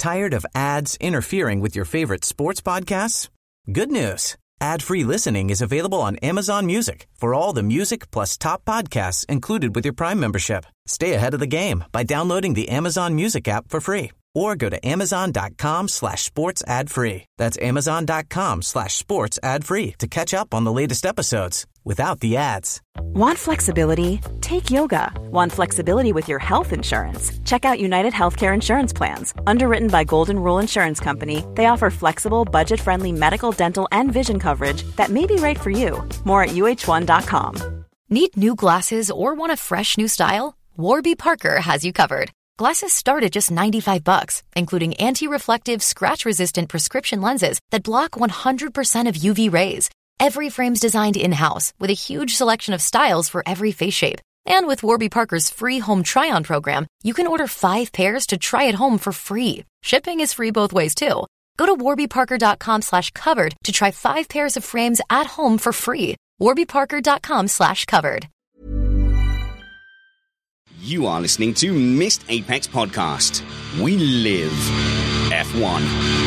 Tired of ads interfering with your favorite sports podcasts? Good news. Ad-free listening is available on Amazon Music for all the music plus top podcasts included with your Prime membership. Stay ahead of the game by downloading the Amazon Music app for free or go to amazon.com/sports ad free. That's amazon.com/sports ad free to catch up on the latest episodes without the ads. Want flexibility? Take yoga. Want flexibility with your health insurance? Check out United Healthcare Insurance Plans. Underwritten by Golden Rule Insurance Company, they offer flexible, budget-friendly medical, dental, and vision coverage that may be right for you. More at uh1.com. Need new glasses or want a fresh new style? Warby Parker has you covered. Glasses start at just $95, including anti-reflective, scratch-resistant prescription lenses that block 100% of UV rays. Every frame's designed in-house with a huge selection of styles for every face shape. And with Warby Parker's free home try-on program, you can order 5 pairs to try at home for free. Shipping is free both ways, too. Go to warbyparker.com/covered to try 5 pairs of frames at home for free. warbyparker.com/covered. You are listening to Missed Apex Podcast. We live F1.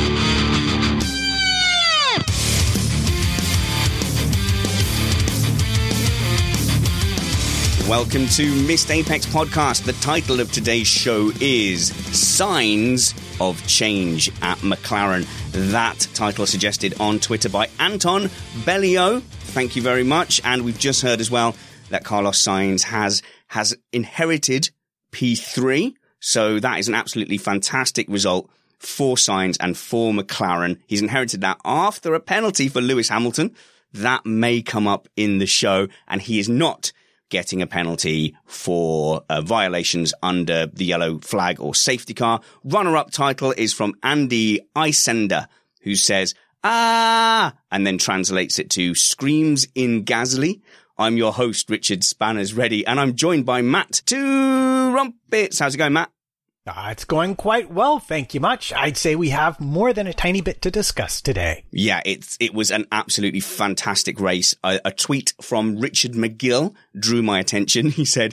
Welcome to Missed Apex Podcast. The title of today's show is Signs of Change at McLaren. That title suggested on Twitter by Anton Bellio. Thank you very much. And we've just heard as well that Carlos Sainz has inherited P3. So that is an absolutely fantastic result for Sainz and for McLaren. He's inherited that after a penalty for Lewis Hamilton. That may come up in the show, and he is not getting a penalty for violations under the yellow flag or safety car. Runner-up title is from Andy Isender, who says, and then translates it to screams in Gasly. I'm your host, Richard Spanners Ready, and I'm joined by Matt Two Rumpets. How's it going, Matt? It's going quite well, thank you much. I'd say we have more than a tiny bit to discuss today. Yeah, it was an absolutely fantastic race. A tweet from Richard McGill drew my attention. He said,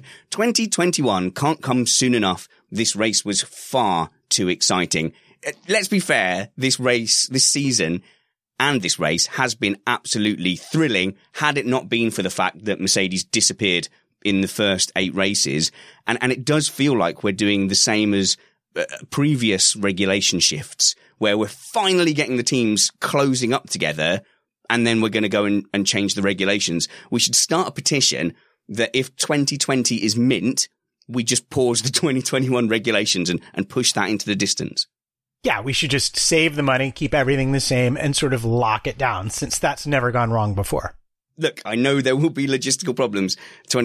2021 can't come soon enough. This race was far too exciting. Let's be fair, this season and this race has been absolutely thrilling had it not been for the fact that Mercedes disappeared in the first 8 races. And it does feel like we're doing the same as previous regulation shifts, where we're finally getting the teams closing up together, and then we're going to go and change the regulations. We should start a petition that if 2020 is mint, we just pause the 2021 regulations and push that into the distance. Yeah, we should just save the money, keep everything the same, and sort of lock it down, since that's never gone wrong before. Look, I know there will be logistical problems.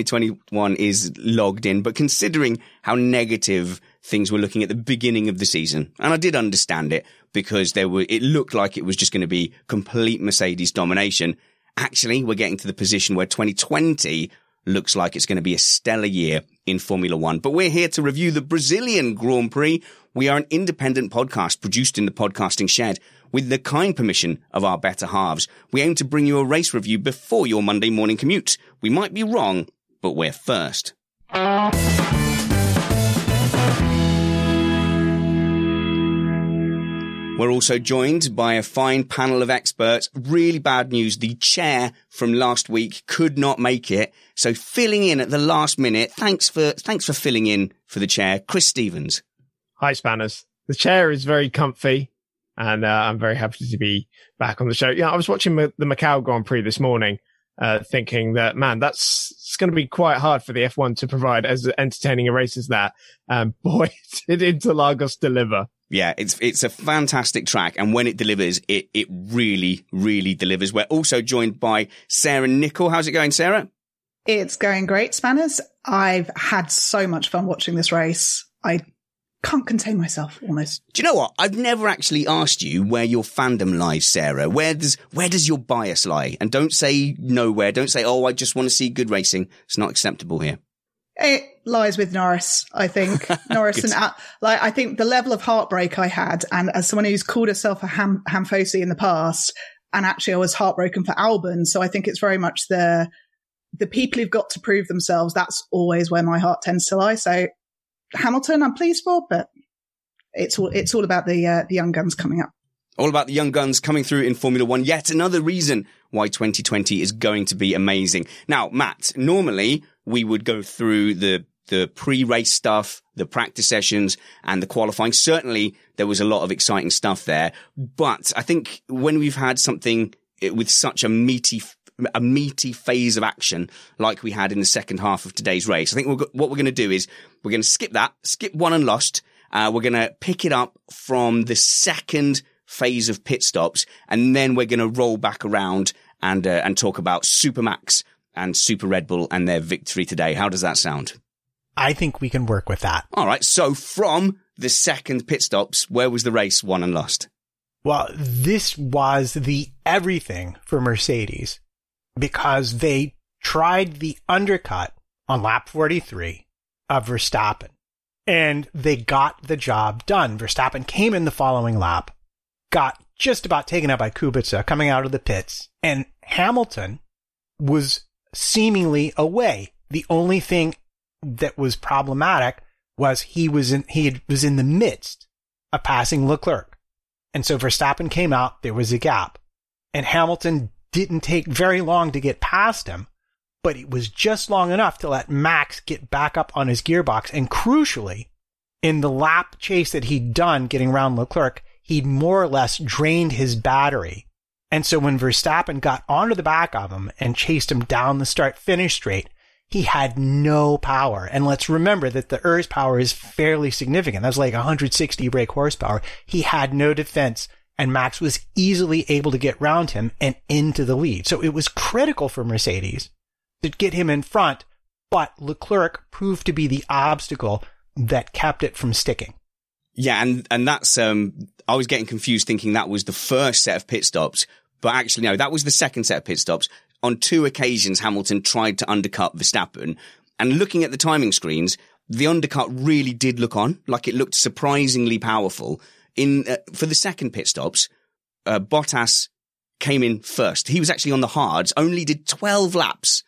2021 is logged in, but considering how negative things were looking at the beginning of the season, and I did understand it because it looked like it was just going to be complete Mercedes domination. Actually, we're getting to the position where 2020 looks like it's going to be a stellar year in Formula One. But we're here to review the Brazilian Grand Prix. We are an independent podcast produced in the podcasting shed with the kind permission of our better halves. We aim to bring you a race review before your Monday morning commute. We might be wrong, but we're first. We're also joined by a fine panel of experts. Really bad news. The chair from last week could not make it. So filling in at the last minute. Thanks for filling in for the chair. Chris Stevens. Hi, Spanners. The chair is very comfy, and I'm very happy to be back on the show. Yeah, I was watching the Macau Grand Prix this morning, thinking that, man, it's going to be quite hard for the F1 to provide as entertaining a race as that. Boy, did Interlagos deliver. Yeah, it's a fantastic track, and when it delivers, it really, really delivers. We're also joined by Sarah Nicol. How's it going, Sarah? It's going great, Spanners. I've had so much fun watching this race. I can't contain myself, almost. Do you know what? I've never actually asked you where your fandom lies, Sarah. Where does your bias lie? And don't say nowhere. Don't say, oh, I just want to see good racing. It's not acceptable here. It lies with Norris, I think. Norris and I think the level of heartbreak I had, and as someone who's called herself a Hamfosi in the past, and actually I was heartbroken for Albon. So I think it's very much the people who've got to prove themselves. That's always where my heart tends to lie. So Hamilton, I'm pleased for, but it's all about the young guns coming up. All about the young guns coming through in Formula One. Yet another reason why 2020 is going to be amazing. Now, Matt, normally we would go through the pre-race stuff, the practice sessions, and the qualifying. Certainly, there was a lot of exciting stuff there. But I think when we've had something with such a meaty phase of action like we had in the second half of today's race, I think what we're going to do is we're going to skip won and lost. We're going to pick it up from the second phase of pit stops, and then we're going to roll back around and talk about Supermax and Super Red Bull and their victory today. How does that sound? I think we can work with that. All right. So from the second pit stops, where was the race won and lost? Well, this was the everything for Mercedes because they tried the undercut on lap 43 of Verstappen, and they got the job done. Verstappen came in the following lap, got just about taken out by Kubica coming out of the pits, and Hamilton was seemingly away. The only thing that was problematic was he was in the midst of passing Leclerc. And so Verstappen came out, there was a gap, and Hamilton didn't take very long to get past him, but it was just long enough to let Max get back up on his gearbox. And crucially, in the lap chase that he'd done getting around Leclerc, he'd more or less drained his battery. And so when Verstappen got onto the back of him and chased him down the start-finish straight, he had no power. And let's remember that the ERS power is fairly significant. That's like 160 brake horsepower. He had no defense, and Max was easily able to get round him and into the lead. So it was critical for Mercedes to get him in front, but Leclerc proved to be the obstacle that kept it from sticking. Yeah, and that's I was getting confused thinking that was the first set of pit stops, but actually no, that was the second set of pit stops. On 2 occasions, Hamilton tried to undercut Verstappen, and looking at the timing screens, the undercut really did look on, like it looked surprisingly powerful. For the second pit stops, Bottas came in first. He was actually on the hards, only did 12 laps,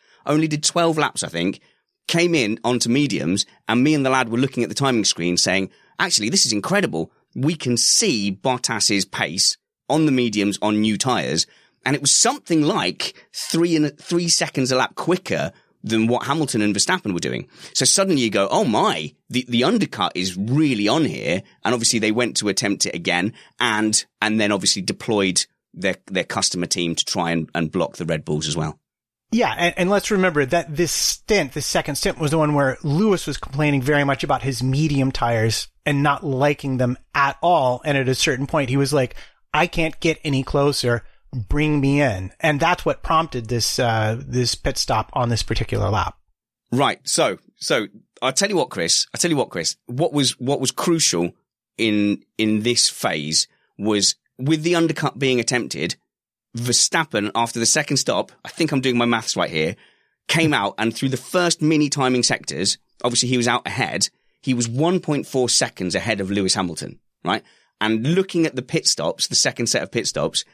I think, came in onto mediums, and me and the lad were looking at the timing screen saying, actually, this is incredible. We can see Bottas's pace on the mediums on new tyres, and it was something like 3 seconds a lap quicker than what Hamilton and Verstappen were doing. So suddenly you go, oh my, the undercut is really on here. And obviously they went to attempt it again and then obviously deployed their customer team to try and block the Red Bulls as well. Yeah, and let's remember that this second stint, was the one where Lewis was complaining very much about his medium tires and not liking them at all. And at a certain point, he was like, I can't get any closer. Bring me in. And that's what prompted this pit stop on this particular lap. Right. So I'll tell you what, Chris, what was crucial in this phase was with the undercut being attempted, Verstappen, after the second stop, I think I'm doing my maths right here, came out, and through the first mini timing sectors, obviously he was out ahead. He was 1.4 seconds ahead of Lewis Hamilton, right? And looking at the pit stops, the second set of pit stops,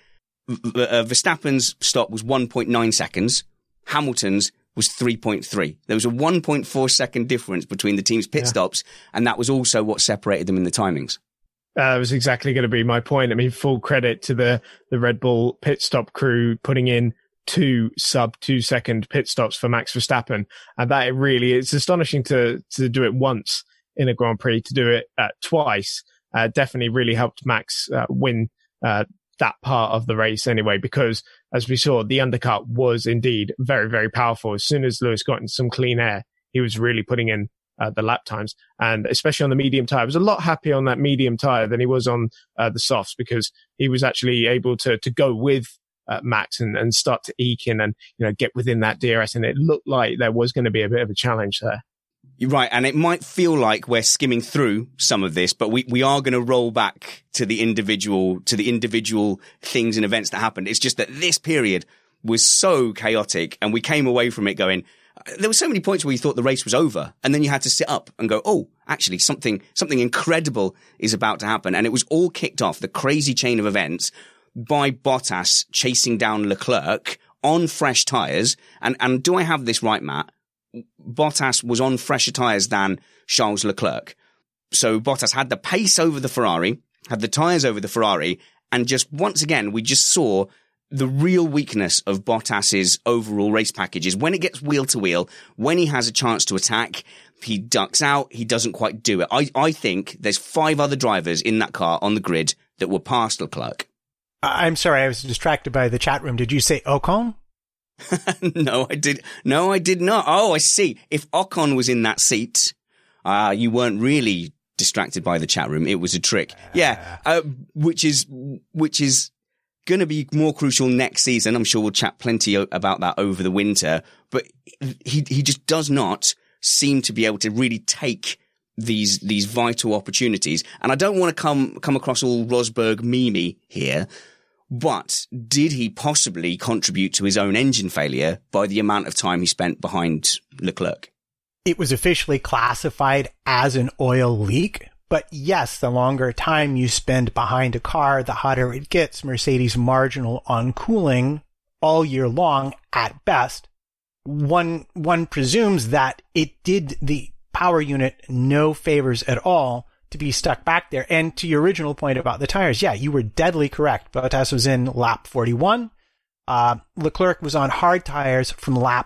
Verstappen's stop was 1.9 seconds. Hamilton's was 3.3. There was a 1.4 second difference between the team's pit stops, and that was also what separated them in the timings. That was exactly going to be my point. I mean, full credit to the Red Bull pit stop crew putting in 2 sub-2 second pit stops for Max Verstappen. And that it's astonishing to do it once in a Grand Prix. To do it twice definitely really helped Max win that part of the race anyway, because as we saw, the undercut was indeed very, very powerful. As soon as Lewis got into some clean air, he was really putting in the lap times, and especially on the medium tire. I was a lot happier on that medium tire than he was on the softs, because he was actually able to go with Max and start to eke in and, get within that DRS. And it looked like there was going to be a bit of a challenge there. You're right. And it might feel like we're skimming through some of this, but we are going to roll back to the individual things and events that happened. It's just that this period was so chaotic, and we came away from it going, there were so many points where you thought the race was over, and then you had to sit up and go, oh, actually something incredible is about to happen. And it was all kicked off, the crazy chain of events, by Bottas chasing down Leclerc on fresh tyres. And do I have this right, Matt? Bottas was on fresher tyres than Charles Leclerc. So Bottas had the pace over the Ferrari, had the tyres over the Ferrari, and just once again, we just saw the real weakness of Bottas's overall race package is when it gets wheel to wheel, when he has a chance to attack, he ducks out, he doesn't quite do it. I think there's 5 other drivers in that car on the grid that were past Leclerc. I'm sorry, I was distracted by the chat room. Did you say Ocon? No, I did not. Oh, I see. If Ocon was in that seat, you weren't really distracted by the chat room. It was a trick. Yeah, which is going to be more crucial next season. I'm sure we'll chat plenty about that over the winter, but he just does not seem to be able to really take these vital opportunities. And I don't want to come across all Rosberg meme here, but did he possibly contribute to his own engine failure by the amount of time he spent behind Leclerc? It was officially classified as an oil leak. But yes, the longer time you spend behind a car, the hotter it gets. Mercedes marginal on cooling all year long at best. One presumes that it did the power unit no favors at all to be stuck back there. And to your original point about the tires, yeah, you were deadly correct. Bottas was in lap 41. Leclerc was on hard tires from lap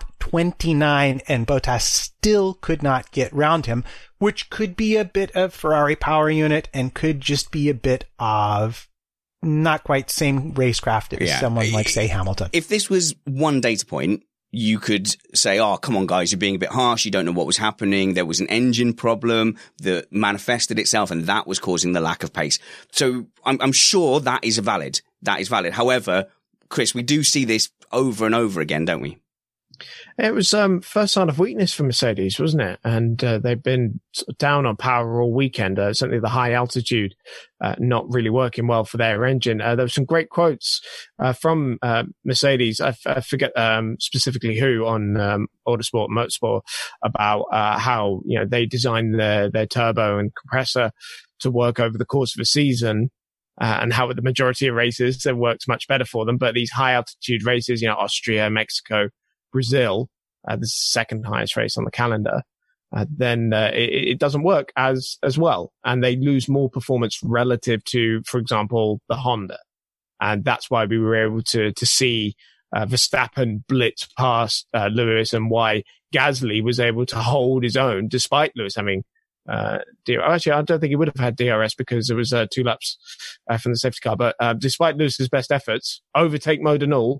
29, and Bottas still could not get round him, which could be a bit of Ferrari power unit and could just be a bit of not quite same racecraft as someone like, say, Hamilton. If this was one data point, you could say, oh, come on, guys, you're being a bit harsh. You don't know what was happening. There was an engine problem that manifested itself, and that was causing the lack of pace. So I'm sure that is valid. That is valid. However, Chris, we do see this over and over again, don't we? It was first sign of weakness for Mercedes, wasn't it? And they've been sort of down on power all weekend. Certainly the high altitude not really working well for their engine. There were some great quotes from Mercedes. I forget specifically who on Autosport, Motorsport, about how they designed their turbo and compressor to work over the course of a season. And how at the majority of races it works much better for them. But these high altitude races, Austria, Mexico, Brazil, the second highest race on the calendar, then it doesn't work as well. And they lose more performance relative to, for example, the Honda. And that's why we were able to see Verstappen blitz past Lewis, and why Gasly was able to hold his own despite Lewis having actually, I don't think he would have had DRS because there was 2 laps from the safety car. But despite Lewis's best efforts, overtake mode and all,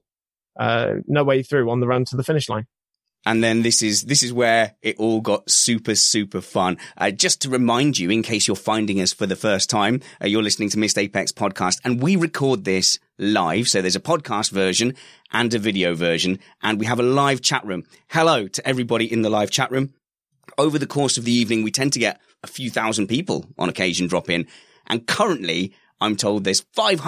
no way through on the run to the finish line. And then this is where it all got super, super fun. Just to remind you, in case you're finding us for the first time, you're listening to Missed Apex podcast, and we record this live. So there's a podcast version and a video version, and we have a live chat room. Hello to everybody in the live chat room. Over the course of the evening, we tend to get a few thousand people on occasion drop in. And currently, I'm told there's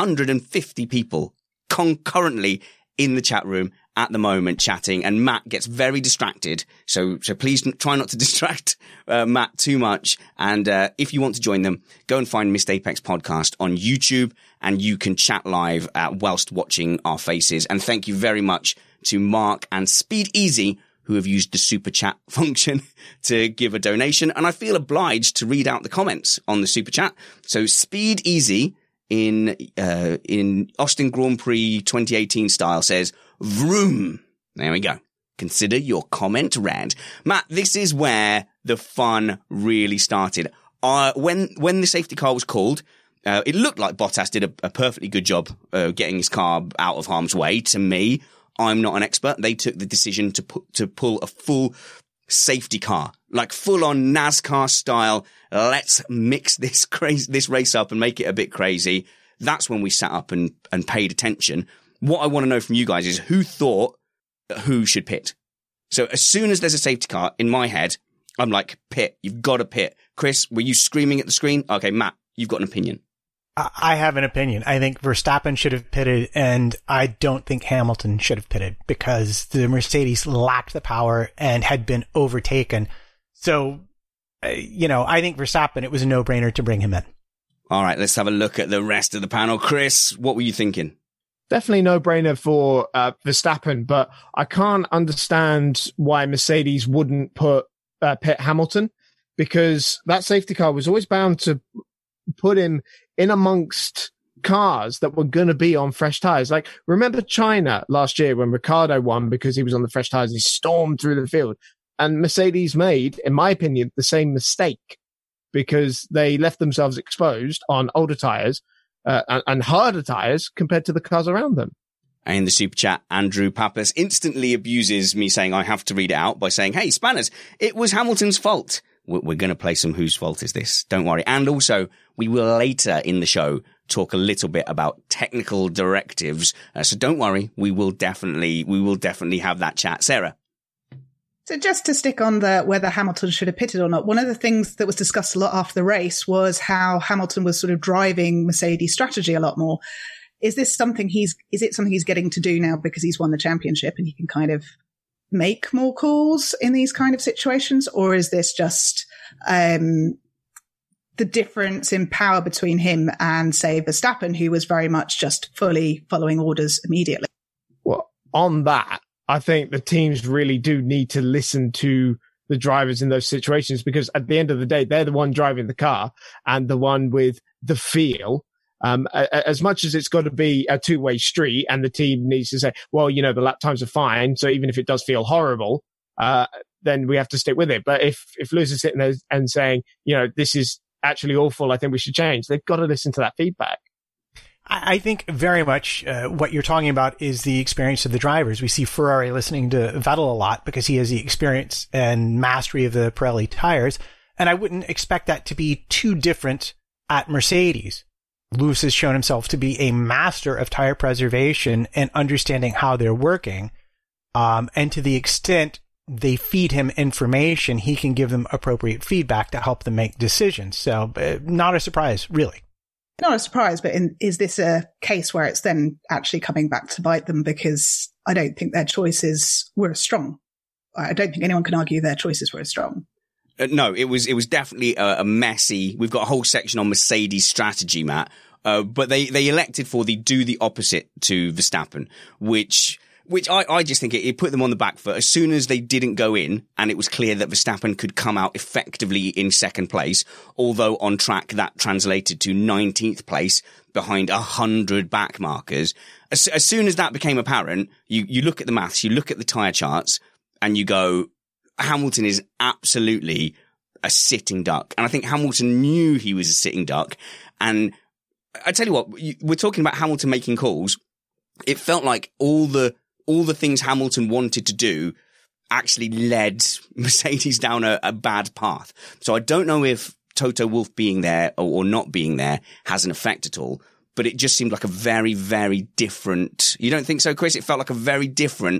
550 people concurrently in the chat room at the moment chatting. And Matt gets very distracted. So please try not to distract Matt too much. And if you want to join them, go and find Missed Apex podcast on YouTube, and you can chat live whilst watching our faces. And thank you very much to Mark and Speed Easy, who have used the super chat function to give a donation. And I feel obliged to read out the comments on the super chat. So Speed Easy in Austin Grand Prix 2018 style says, vroom. There we go. Consider your comment read. Matt, this is where the fun really started. When the safety car was called, it looked like Bottas did a perfectly good job getting his car out of harm's way to me. I'm not an expert. They took the decision to pull a full safety car, like full on NASCAR style. Let's mix this race up and make it a bit crazy. That's when we sat up and paid attention. What I want to know from you guys is who thought who should pit. So as soon as there's a safety car in my head, I'm like, pit, you've got to pit. Chris, were you screaming at the screen? Okay, Matt, you've got an opinion. I have an opinion. I think Verstappen should have pitted, and I don't think Hamilton should have pitted because the Mercedes lacked the power and had been overtaken. So, I think Verstappen, it was a no-brainer to bring him in. All right, let's have a look at the rest of the panel. Chris, what were you thinking? Definitely no-brainer for Verstappen, but I can't understand why Mercedes wouldn't pit Hamilton, because that safety car was always bound to put him in amongst cars that were going to be on fresh tires. Like, remember China last year when Ricciardo won because he was on the fresh tires and he stormed through the field, and Mercedes made, in my opinion, the same mistake because they left themselves exposed on older tires and harder tires compared to the cars around them. In the super chat, Andrew Pappas instantly abuses me saying I have to read it out by saying, hey, Spanners, it was Hamilton's fault. We're going to play some Whose Fault Is This? Don't worry. And also, we will later in the show talk a little bit about technical directives. So don't worry. We will definitely have that chat. Sarah. So just to stick on whether Hamilton should have pitted or not, one of the things that was discussed a lot after the race was how Hamilton was sort of driving Mercedes' strategy a lot more. Is it something he's getting to do now because he's won the championship and he can kind of make more calls in these kind of situations? Or is this just the difference in power between him and, say, Verstappen, who was very much just fully following orders immediately? Well, on that, I think the teams really do need to listen to the drivers in those situations, because at the end of the day, they're the one driving the car and the one with the feel. As much as it's got to be a two-way street and the team needs to say, well, the lap times are fine, so even if it does feel horrible, then we have to stick with it. But if Lewis is sitting there and saying, this is actually awful, I think we should change, they've got to listen to that feedback. I think very much what you're talking about is the experience of the drivers. We see Ferrari listening to Vettel a lot because he has the experience and mastery of the Pirelli tires. And I wouldn't expect that to be too different at Mercedes. Lewis has shown himself to be a master of tire preservation and understanding how they're working. And to the extent they feed him information, he can give them appropriate feedback to help them make decisions. So not a surprise, really. Not a surprise, but is this a case where it's then actually coming back to bite them? Because I don't think their choices were as strong. I don't think anyone can argue their choices were as strong. No, it was definitely a messy. We've got a whole section on Mercedes strategy, Matt. But they elected for do the opposite to Verstappen, which I just think it put them on the back foot. As soon as they didn't go in and it was clear that Verstappen could come out effectively in second place, although on track that translated to 19th place behind 100 back markers. As soon as that became apparent, you look at the maths, you look at the tyre charts and you go, Hamilton is absolutely a sitting duck. And I think Hamilton knew he was a sitting duck. And I tell you what, we're talking about Hamilton making calls. It felt like all the things Hamilton wanted to do actually led Mercedes down a bad path. So I don't know if Toto Wolff being there or not being there has an effect at all, but it just seemed like a very, very different. You don't think so, Chris? It felt like a very different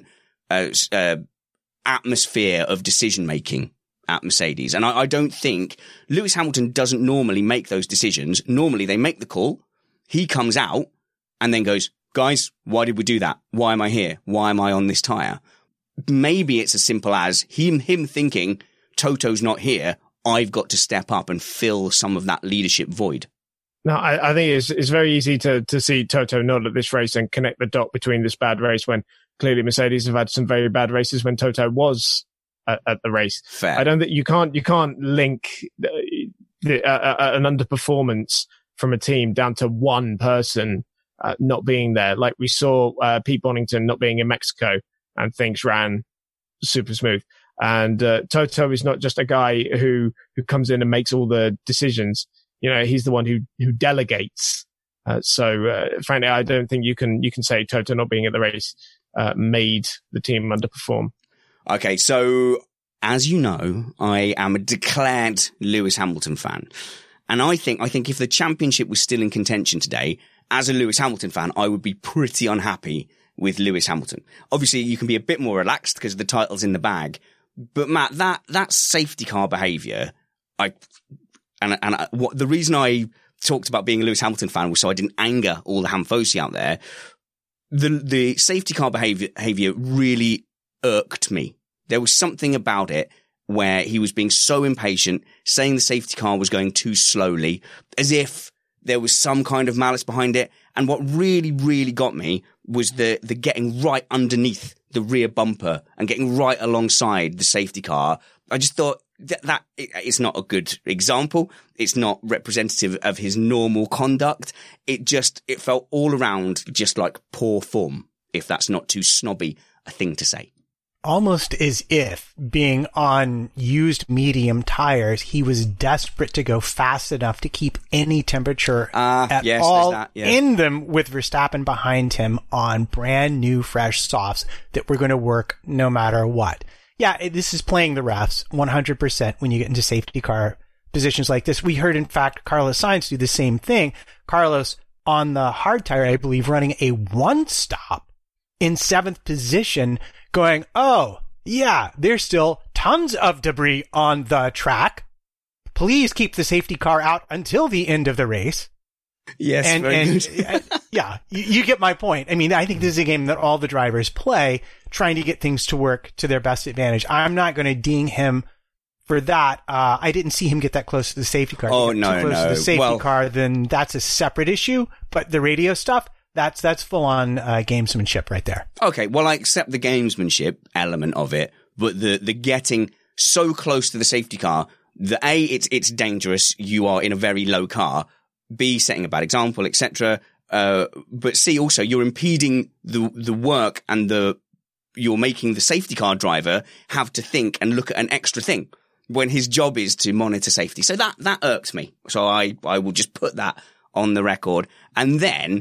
atmosphere of decision making at Mercedes. And I don't think Lewis Hamilton doesn't normally make those decisions. Normally they make the call. He comes out and then goes, guys, why did we do that? Why am I here? Why am I on this tyre? Maybe it's as simple as him thinking, Toto's not here. I've got to step up and fill some of that leadership void. No, I think it's very easy to see Toto not at this race and connect the dot between this bad race when clearly Mercedes have had some very bad races when Toto was at the race. Fair. I don't think you can't link an underperformance from a team down to one person not being there. Like we saw Pete Bonington not being in Mexico and things ran super smooth. And Toto is not just a guy who comes in and makes all the decisions. He's the one who delegates. So frankly, I don't think you can say Toto not being at the race made the team underperform. Okay, so as you know, I am a declared Lewis Hamilton fan. And I think if the championship was still in contention today, as a Lewis Hamilton fan, I would be pretty unhappy with Lewis Hamilton. Obviously, you can be a bit more relaxed because the title's in the bag. But Matt, that safety car behaviour, the reason I talked about being a Lewis Hamilton fan was so I didn't anger all the Hamfosi out there. The safety car behaviour really irked me. There was something about it where he was being so impatient, saying the safety car was going too slowly, as if there was some kind of malice behind it. And what really, really got me was the getting right underneath the rear bumper and getting right alongside the safety car. I just thought it's not a good example. It's not representative of his normal conduct. It felt all around just like poor form, if that's not too snobby a thing to say. Almost as if, being on used medium tires, he was desperate to go fast enough to keep any temperature in them, with Verstappen behind him on brand new fresh softs that were going to work no matter what. Yeah, this is playing the refs 100% when you get into safety car positions like this. We heard, in fact, Carlos Sainz do the same thing. Carlos, on the hard tire, I believe, running a one stop in 7th position, going, oh, yeah, there's still tons of debris on the track. Please keep the safety car out until the end of the race. Yes, very good. Yeah, you get my point. I mean, I think this is a game that all the drivers play, trying to get things to work to their best advantage. I'm not going to ding him for that. I didn't see him get that close to the safety car. Oh, no. Too close to the safety car, then that's a separate issue. But the radio stuff, that's full on gamesmanship right there. Okay, well, I accept the gamesmanship element of it, but the getting so close to the safety car, it's dangerous. You are in a very low car. B, setting a bad example, etc. But C, also, you're impeding the work and you're making the safety car driver have to think and look at an extra thing when his job is to monitor safety. So that irked me. So I will just put that on the record. And then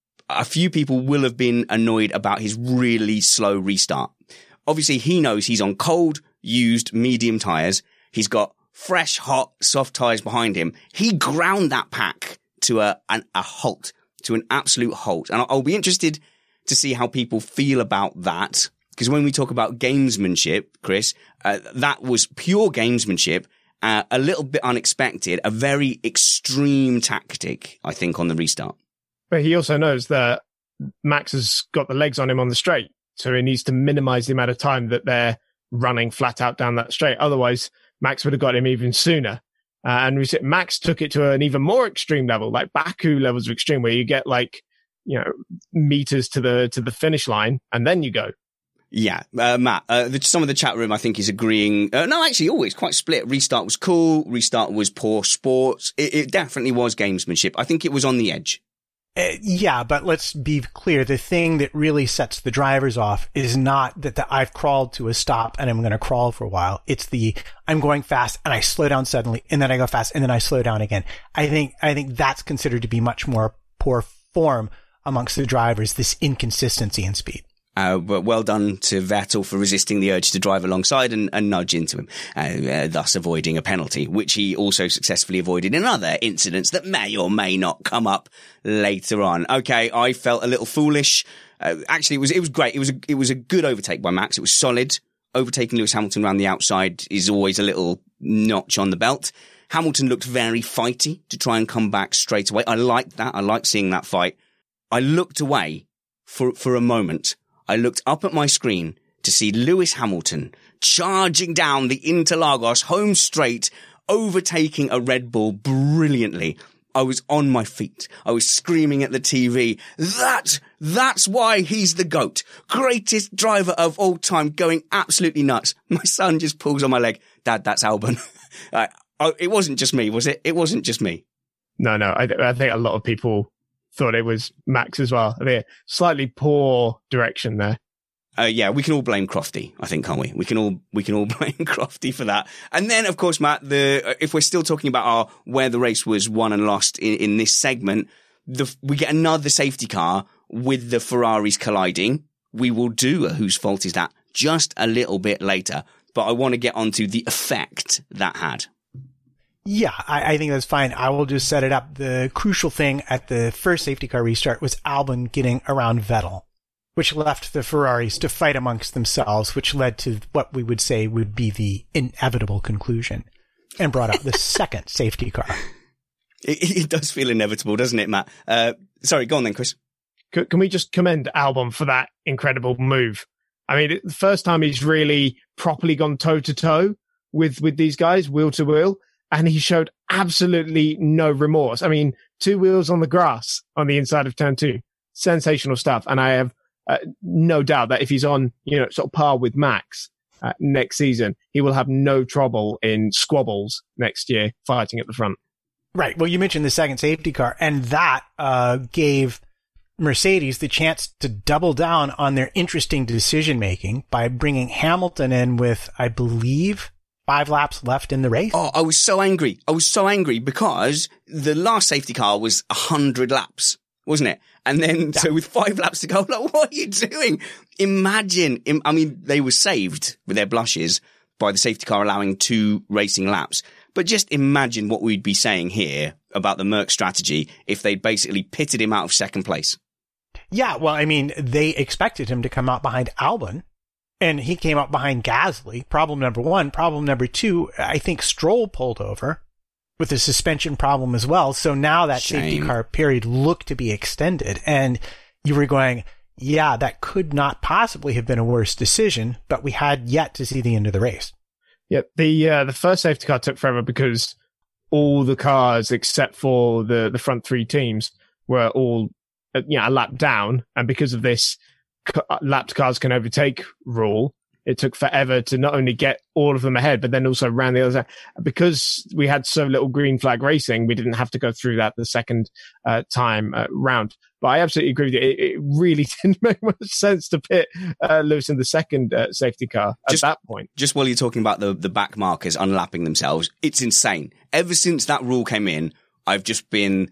a few people will have been annoyed about his really slow restart. Obviously, he knows he's on cold, used medium tires. He's got fresh, hot, soft tires behind him. He ground that pack to a halt, to an absolute halt. And I'll be interested to see how people feel about that. Because when we talk about gamesmanship, Chris, that was pure gamesmanship, a little bit unexpected, a very extreme tactic, I think, on the restart. But he also knows that Max has got the legs on him on the straight, so he needs to minimize the amount of time that they're running flat out down that straight. Otherwise, Max would have got him even sooner. And we said Max took it to an even more extreme level, like Baku levels of extreme, where you get meters to the finish line, and then you go. Yeah, Matt, some of the chat room, I think, is agreeing. No, actually, always quite split. Restart was cool. Restart was poor sports. It definitely was gamesmanship. I think it was on the edge. Yeah, but let's be clear. The thing that really sets the drivers off is not that I've crawled to a stop and I'm going to crawl for a while. It's I'm going fast and I slow down suddenly and then I go fast and then I slow down again. I think that's considered to be much more poor form amongst the drivers, this inconsistency in speed. But well done to Vettel for resisting the urge to drive alongside and nudge into him, thus avoiding a penalty, which he also successfully avoided in other incidents that may or may not come up later on. Okay, I felt a little foolish. Actually, it was great. It was a good overtake by Max. It was solid. Overtaking Lewis Hamilton around the outside is always a little notch on the belt. Hamilton looked very fighty to try and come back straight away. I liked that. I liked seeing that fight. I looked away for a moment. I looked up at my screen to see Lewis Hamilton charging down the Interlagos home straight, overtaking a Red Bull brilliantly. I was on my feet. I was screaming at the TV. That's why he's the GOAT. Greatest driver of all time, going absolutely nuts. My son just pulls on my leg. Dad, that's Albon. It wasn't just me, was it? It wasn't just me. No. I think a lot of people thought it was Max as well. I mean, slightly poor direction there. Yeah, we can all blame Crofty, I think, can't we? We can all blame Crofty for that. And then, of course, Matt, if we're still talking about where the race was won and lost in this segment, we get another safety car with the Ferraris colliding. We will do a Whose Fault Is That just a little bit later, but I want to get onto the effect that had. Yeah, I think that's fine. I will just set it up. The crucial thing at the first safety car restart was Albon getting around Vettel, which left the Ferraris to fight amongst themselves, which led to what we would say would be the inevitable conclusion, and brought out the second safety car. It does feel inevitable, doesn't it, Matt? Sorry, go on then, Chris. Can we just commend Albon for that incredible move? I mean, the first time he's really properly gone toe-to-toe with these guys, wheel to wheel. And he showed absolutely no remorse. I mean, 2 wheels on the grass on the inside of turn 2. Sensational stuff. And I have no doubt that if he's on, sort of par with Max next season, he will have no trouble in squabbles next year fighting at the front. Right. Well, you mentioned the second safety car, and that gave Mercedes the chance to double down on their interesting decision-making by bringing Hamilton in with, I believe, 5 laps left in the race. Oh, I was so angry. Because the last safety car was 100 laps, wasn't it? And then, so with 5 laps to go, I'm like, what are you doing? Imagine, I mean, they were saved with their blushes by the safety car allowing 2 racing laps. But just imagine what we'd be saying here about the Merc strategy if they basically pitted him out of second place. Yeah, well, I mean, they expected him to come out behind Albon, and he came out behind Gasly. Problem number 1. Problem number 2, I think Stroll pulled over with a suspension problem as well. So now that safety car period looked to be extended, and you were going, yeah, that could not possibly have been a worse decision, but we had yet to see the end of the race. Yeah, the first safety car took forever because all the cars except for the front 3 teams were all a lap down, and because of this lapped cars can overtake rule, it took forever to not only get all of them ahead, but then also round the other side. Because we had so little green flag racing, we didn't have to go through that the second time round. But I absolutely agree with you. It really didn't make much sense to pit Lewis in the second safety car at that point. Just while you're talking about the back markers unlapping themselves, it's insane. Ever since that rule came in, I've just been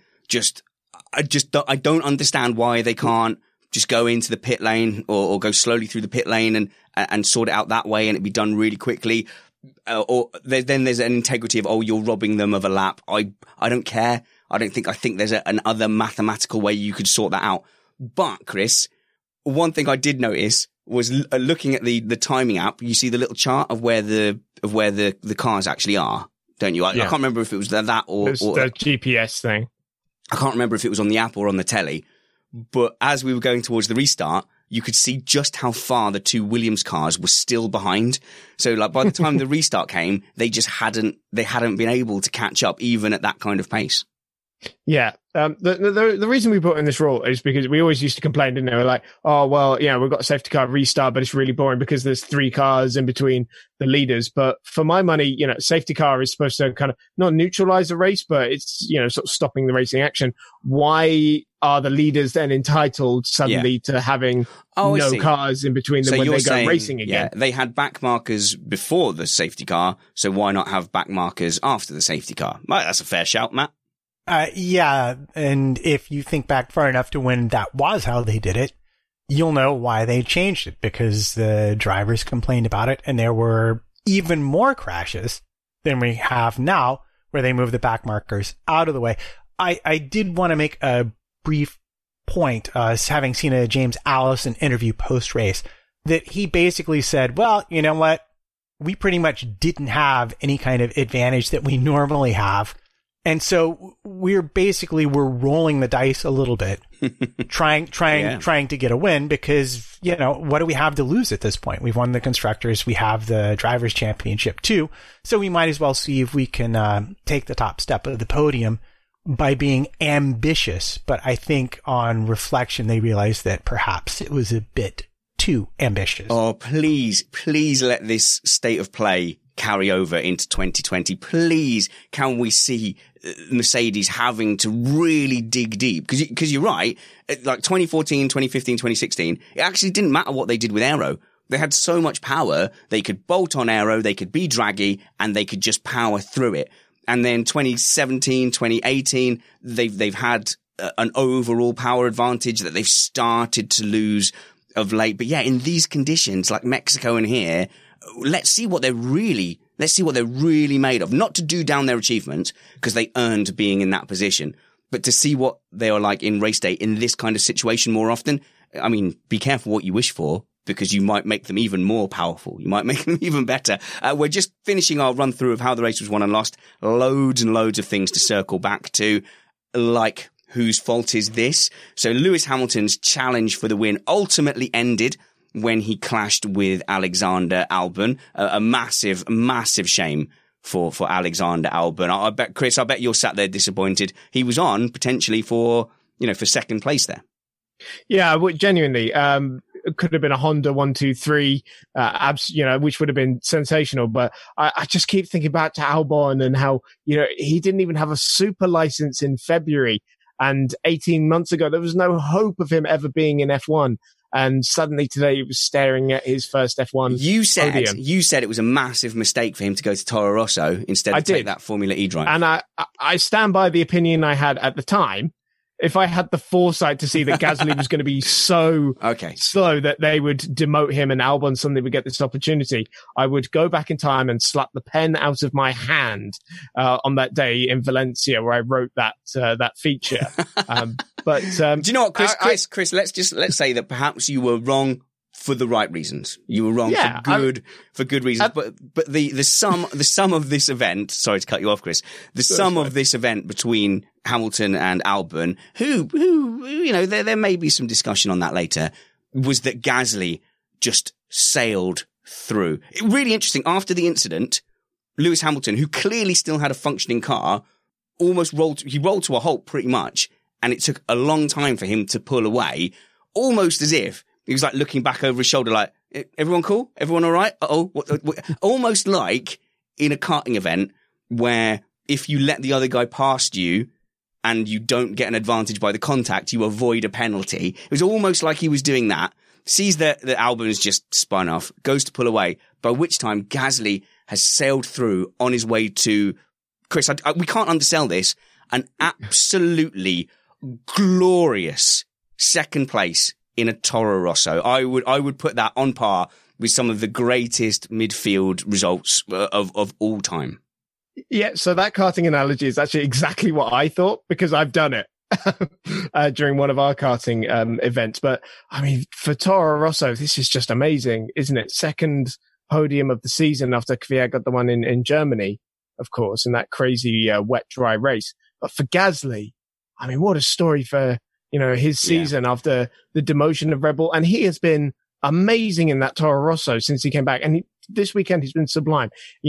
I don't understand why they can't just go into the pit lane or go slowly through the pit lane and sort it out that way, and it'd be done really quickly. Or then there's an integrity of, you're robbing them of a lap. I don't care. I think there's another mathematical way you could sort that out. But Chris, one thing I did notice was looking at the timing app. You see the little chart of where the cars actually are, don't you? I can't remember if it was that or the GPS thing. I can't remember if it was on the app or on the telly. But as we were going towards the restart, you could see just how far the 2 Williams cars were still behind. So like by the time the restart came, they hadn't been able to catch up even at that kind of pace. Yeah. The reason we put in this rule is because we always used to complain, didn't we? We're like, oh, well, we've got a safety car restart, but it's really boring because there's 3 cars in between the leaders. But for my money, safety car is supposed to kind of not neutralize the race, but it's, sort of stopping the racing action. Why are the leaders then entitled suddenly to having no cars in between them when they go racing again? Yeah, they had back markers before the safety car, so why not have back markers after the safety car? Right, that's a fair shout, Matt. Yeah, and if you think back far enough to when that was how they did it, you'll know why they changed it, because the drivers complained about it, and there were even more crashes than we have now, where they move the back markers out of the way. I did want to make a brief point, having seen a James Allison interview post-race, that he basically said, well, you know what? We pretty much didn't have any kind of advantage that we normally have. And so we're rolling the dice a little bit, trying to get a win, because, what do we have to lose at this point? We've won the Constructors. We have the Drivers' Championship too. So we might as well see if we can take the top step of the podium by being ambitious. But I think on reflection, they realized that perhaps it was a bit too ambitious. Oh, please let this state of play carry over into 2020. Please, can we see Mercedes having to really dig deep? Because you're right, like 2014, 2015, 2016, it actually didn't matter what they did with aero. They had so much power, they could bolt on aero, they could be draggy, and they could just power through it. And then 2017, 2018, they've had an overall power advantage that they've started to lose of late. But yeah, in these conditions, like Mexico and here, let's see what they're really made of. Not to do down their achievements, because they earned being in that position, but to see what they are like in race day in this kind of situation more often. I mean, be careful what you wish for, because you might make them even more powerful. You might make them even better. We're just finishing our run through of how the race was won and lost. Loads and loads of things to circle back to, like whose fault is this? So Lewis Hamilton's challenge for the win ultimately ended when he clashed with Alexander Albon. A massive, massive shame for Alexander Albon. I bet, Chris, you're sat there disappointed. He was on potentially for second place there. Yeah, genuinely. it could have been a Honda 1, 2, 3, which would have been sensational. But I just keep thinking back to Albon and how, he didn't even have a super license in February. And 18 months ago, there was no hope of him ever being in F1. And suddenly today he was staring at his first F1 podium. You said it was a massive mistake for him to go to Toro Rosso instead of take that Formula E drive. And I stand by the opinion I had at the time. If I had the foresight to see that Gasly was going to be so slow that they would demote him and Albon suddenly would get this opportunity, I would go back in time and slap the pen out of my hand on that day in Valencia where I wrote that feature. But do you know what, Chris? Let's say that perhaps you were wrong for the right reasons. You were wrong for good reasons. But the sum of this event, sorry to cut you off, Chris, the sum of this event between Hamilton and Albon, who, there may be some discussion on that later, was that Gasly just sailed through. Really interesting. After the incident, Lewis Hamilton, who clearly still had a functioning car, almost rolled to a halt pretty much. And it took a long time for him to pull away, almost as if he was like looking back over his shoulder, like, everyone cool? Everyone all right? Almost like in a karting event where if you let the other guy past you and you don't get an advantage by the contact, you avoid a penalty. It was almost like he was doing that. Sees that Albon has just spun off, goes to pull away, by which time Gasly has sailed through on his way to, Chris, we can't undersell this, an absolutely glorious second place in a Toro Rosso. I would put that on par with some of the greatest midfield results of all time. Yeah, so that karting analogy is actually exactly what I thought, because I've done it during one of our karting events. But I mean, for Toro Rosso, this is just amazing, isn't it? Second podium of the season after Kvyat got the one in Germany, of course, in that crazy wet, dry race. But for Gasly, I mean, what a story for, his season after the demotion of Red Bull. And he has been amazing in that Toro Rosso since he came back. And this weekend, he's been sublime.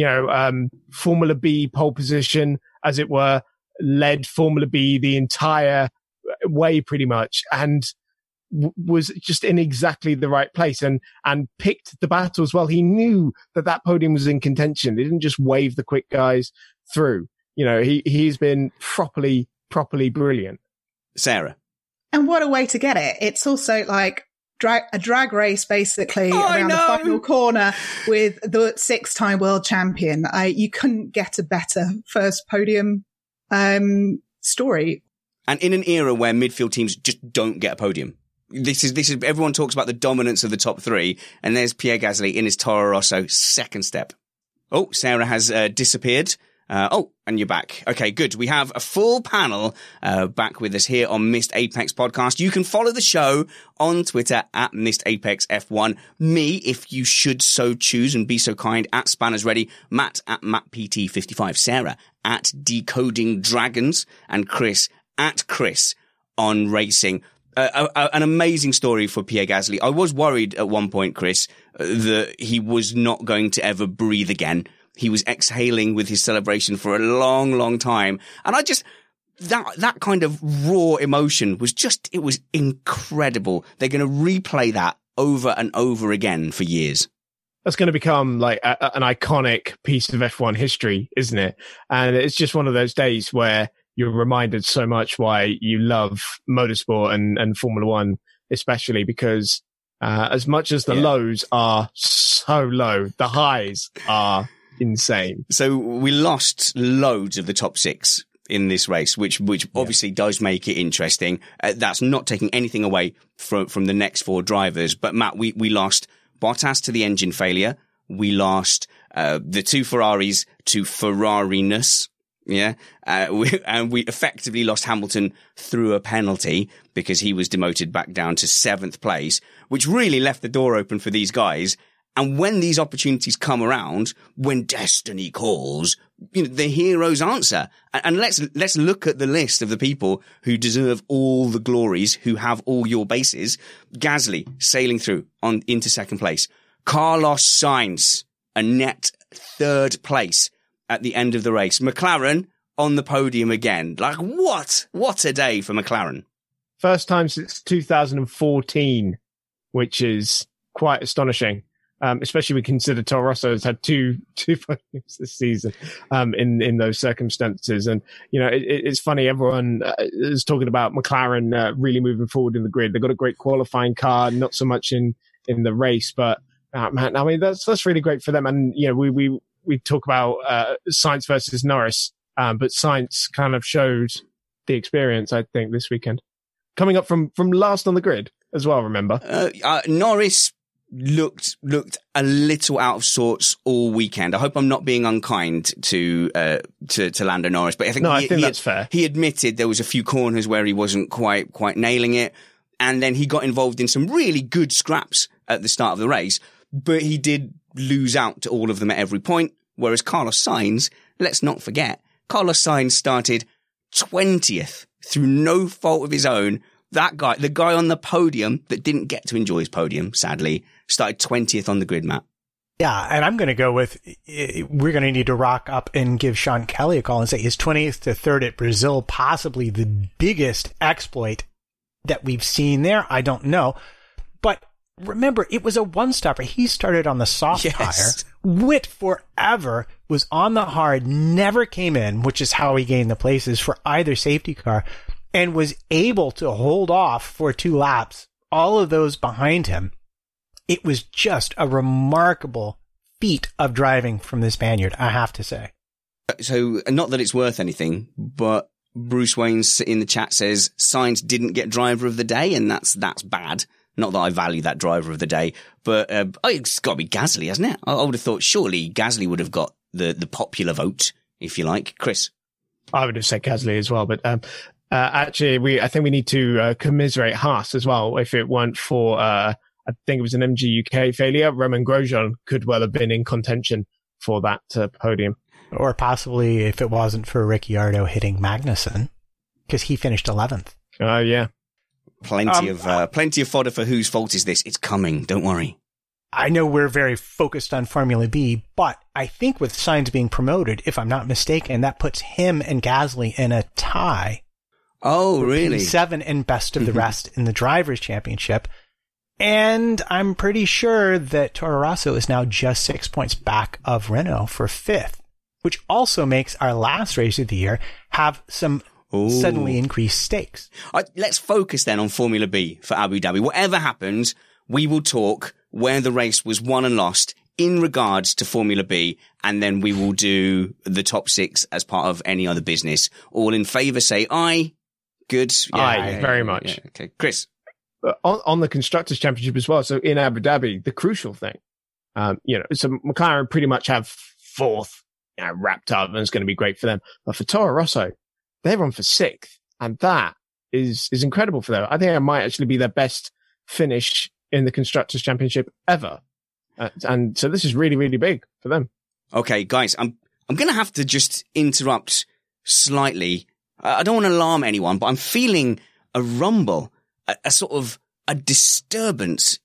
Formula B pole position, as it were, led Formula B the entire way pretty much, and was just in exactly the right place and picked the battles well. He knew that podium was in contention. He didn't just wave the quick guys through. He's been properly brilliant. Sarah. And what a way to get it. It's also like a drag race, basically, around the final corner with the 6-time world champion. You couldn't get a better first podium story. And in an era where midfield teams just don't get a podium. This is everyone talks about the dominance of the top three, and there's Pierre Gasly in his Toro Rosso second step. Oh, Sarah has disappeared. And you're back. Okay, good. We have a full panel back with us here on Missed Apex Podcast. You can follow the show on Twitter at Missed Apex F1. Me, if you should so choose and be so kind, at Spanners Ready. Matt at MattPT55. Sarah at Decoding Dragons. And Chris at Chris on Racing. An amazing story for Pierre Gasly. I was worried at one point, Chris, that he was not going to ever breathe again. He was exhaling with his celebration for a long, long time. And that kind of raw emotion it was incredible. They're going to replay that over and over again for years. That's going to become like an iconic piece of F1 history, isn't it? And it's just one of those days where you're reminded so much why you love motorsport and Formula One, especially because as much as the lows are so low, the highs are insane. So we lost loads of the top six in this race, which obviously does make it interesting. That's not taking anything away from the next four drivers. But Matt, we lost Bottas to the engine failure. We lost the two Ferraris to Ferrari-ness. Yeah. And we effectively lost Hamilton through a penalty because he was demoted back down to 7th place, which really left the door open for these guys. And when these opportunities come around, when destiny calls, the heroes answer. And let's look at the list of the people who deserve all the glories, who have all your bases. Gasly sailing through into 2nd place. Carlos Sainz, a net 3rd place at the end of the race. McLaren on the podium again. Like what a day for McLaren. First time since 2014 which is quite astonishing. Especially we consider Toro Rosso has had two podiums this season in those circumstances. And, it's funny, everyone is talking about McLaren really moving forward in the grid. They've got a great qualifying car, not so much in the race, but man, I mean, that's really great for them. And, we talk about Sainz versus Norris, but Sainz kind of showed the experience, I think, this weekend. Coming up from last on the grid as well, remember? Norris looked a little out of sorts all weekend. I hope I'm not being unkind to Lando Norris, but I think that's fair. He admitted there was a few corners where he wasn't quite nailing it, and then he got involved in some really good scraps at the start of the race, but he did lose out to all of them at every point. Whereas Carlos Sainz, let's not forget, Carlos Sainz started 20th through no fault of his own. That guy, the guy on the podium that didn't get to enjoy his podium, sadly, started 20th on the grid, Matt. Yeah, and I'm going to go with, we're going to need to rock up and give Sean Kelly a call and say, is 20th to 3rd at Brazil possibly the biggest exploit that we've seen there? I don't know. But remember, it was a one-stopper. He started on the soft tire, went forever, was on the hard, never came in, which is how he gained the places for either safety car, and was able to hold off for 2 laps, all of those behind him. It was just a remarkable feat of driving from the Spaniard, I have to say. So, not that it's worth anything, but Bruce Wayne in the chat says Sainz didn't get driver of the day, and that's bad. Not that I value that driver of the day, but it's got to be Gasly, hasn't it? I would have thought surely Gasly would have got the popular vote, if you like. Chris? I would have said Gasly as well, but actually, I think we need to commiserate Haas as well. If it weren't for, I think it was an MG UK failure, Romain Grosjean could well have been in contention for that podium. Or possibly if it wasn't for Ricciardo hitting Magnussen, because he finished 11th. Oh, yeah. Plenty of fodder for whose fault is this. It's coming. Don't worry. I know we're very focused on Formula B, but I think with Sainz being promoted, if I'm not mistaken, that puts him and Gasly in a tie. Oh, really? P7 and best of the rest in the Drivers' Championship. And I'm pretty sure that Toro Rosso is now just 6 points back of Renault for 5th, which also makes our last race of the year have some suddenly increased stakes. Let's focus then on Formula B for Abu Dhabi. Whatever happens, we will talk where the race was won and lost in regards to Formula B, and then we will do the top 6 as part of any other business. All in favour, say aye. Good. Yeah, aye, very much. Yeah. Okay, Chris. On the Constructors' Championship as well, so in Abu Dhabi, the crucial thing, so McLaren pretty much have 4th wrapped up, and it's going to be great for them. But for Toro Rosso, they're on for 6th, and that is incredible for them. I think it might actually be their best finish in the Constructors' Championship ever. And so this is really, really big for them. Okay, guys, I'm going to have to just interrupt slightly. I don't want to alarm anyone, but I'm feeling a rumble, a sort of a disturbance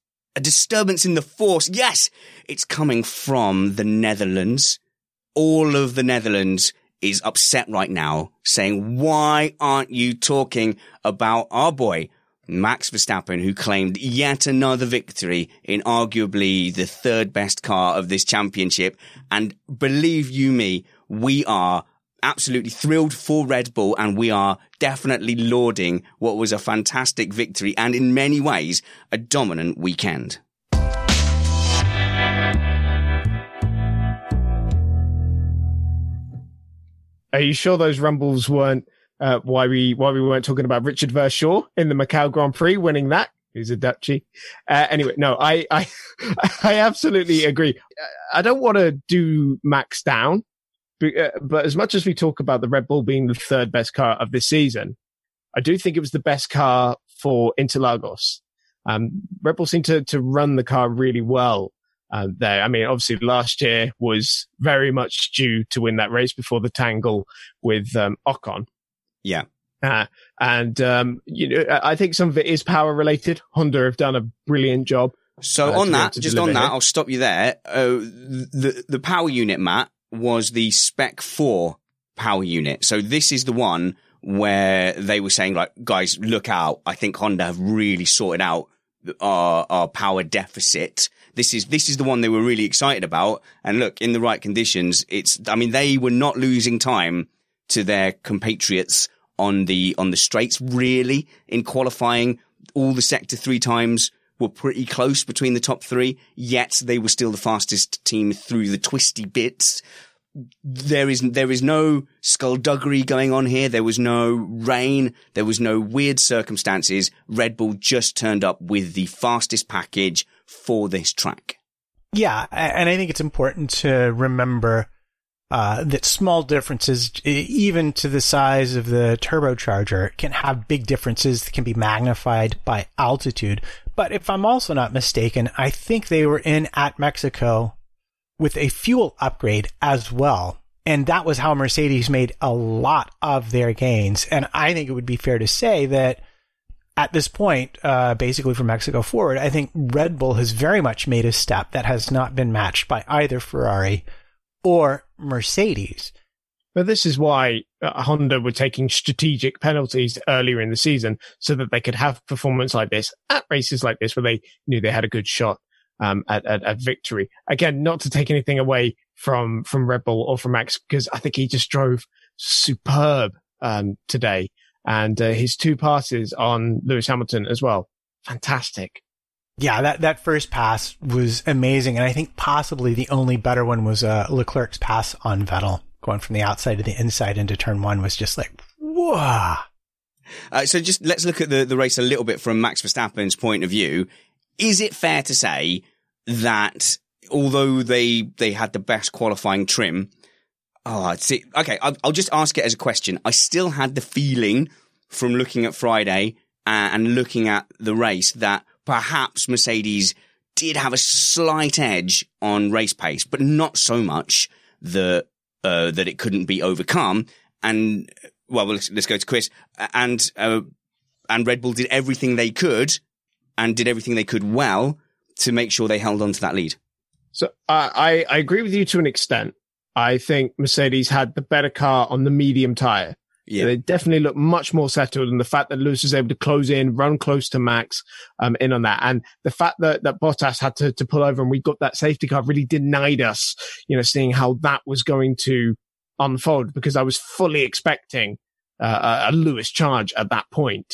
in the force. Yes, it's coming from the Netherlands. All of the Netherlands is upset right now, saying, why aren't you talking about our boy, Max Verstappen, who claimed yet another victory in arguably the 3rd best car of this championship? And believe you me, we are absolutely thrilled for Red Bull, and we are definitely lauding what was a fantastic victory and in many ways a dominant weekend. Are you sure those rumbles weren't why we weren't talking about Richard Verschoor in the Macau Grand Prix winning that? He's a Dutchie. Anyway, no, I absolutely agree. I don't want to do Max down, but as much as we talk about the Red Bull being the 3rd best car of this season, I do think it was the best car for Interlagos. Red Bull seemed to run the car really well there. I mean, obviously last year was very much due to win that race before the tangle with Ocon. Yeah. I think some of it is power related. Honda have done a brilliant job. So on that, I'll stop you there. The power unit, Matt, was the Spec 4 power unit. So this is the one where they were saying, like, guys, look out. I think Honda have really sorted out our power deficit. This is the one they were really excited about. And look, in the right conditions, they were not losing time to their compatriots on the straights, really, in qualifying. All the sector 3 times were pretty close between the top 3, yet they were still the fastest team through the twisty bits. There is no skullduggery going on here. There was no rain. There was no weird circumstances. Red Bull just turned up with the fastest package for this track. Yeah, and I think it's important to remember that small differences, even to the size of the turbocharger, can have big differences that can be magnified by altitude. But if I'm also not mistaken, I think they were in at Mexico with a fuel upgrade as well. And that was how Mercedes made a lot of their gains. And I think it would be fair to say that at this point, basically from Mexico forward, I think Red Bull has very much made a step that has not been matched by either Ferrari or Mercedes. But this is why Honda were taking strategic penalties earlier in the season so that they could have performance like this at races like this where they knew they had a good shot at victory. Again, not to take anything away from Red Bull or from Max, because I think he just drove superb today. And his 2 passes on Lewis Hamilton as well. Fantastic. Yeah, that first pass was amazing. And I think possibly the only better one was Leclerc's pass on Vettel, going from the outside to the inside into turn 1 was just like, whoa. So just let's look at the race a little bit from Max Verstappen's point of view. Is it fair to say that although they had the best qualifying trim, I'll just ask it as a question. I still had the feeling from looking at Friday and looking at the race that perhaps Mercedes did have a slight edge on race pace, but not so much that it couldn't be overcome. And let's go to Chris. And Red Bull did everything they could and did everything they could well to make sure they held on to that lead. So I agree with you to an extent. I think Mercedes had the better car on the medium tyre. Yeah. They definitely look much more settled, and the fact that Lewis was able to close in, run close to Max, in on that. And the fact that Bottas had to pull over and we got that safety car really denied us, seeing how that was going to unfold, because I was fully expecting a Lewis charge at that point.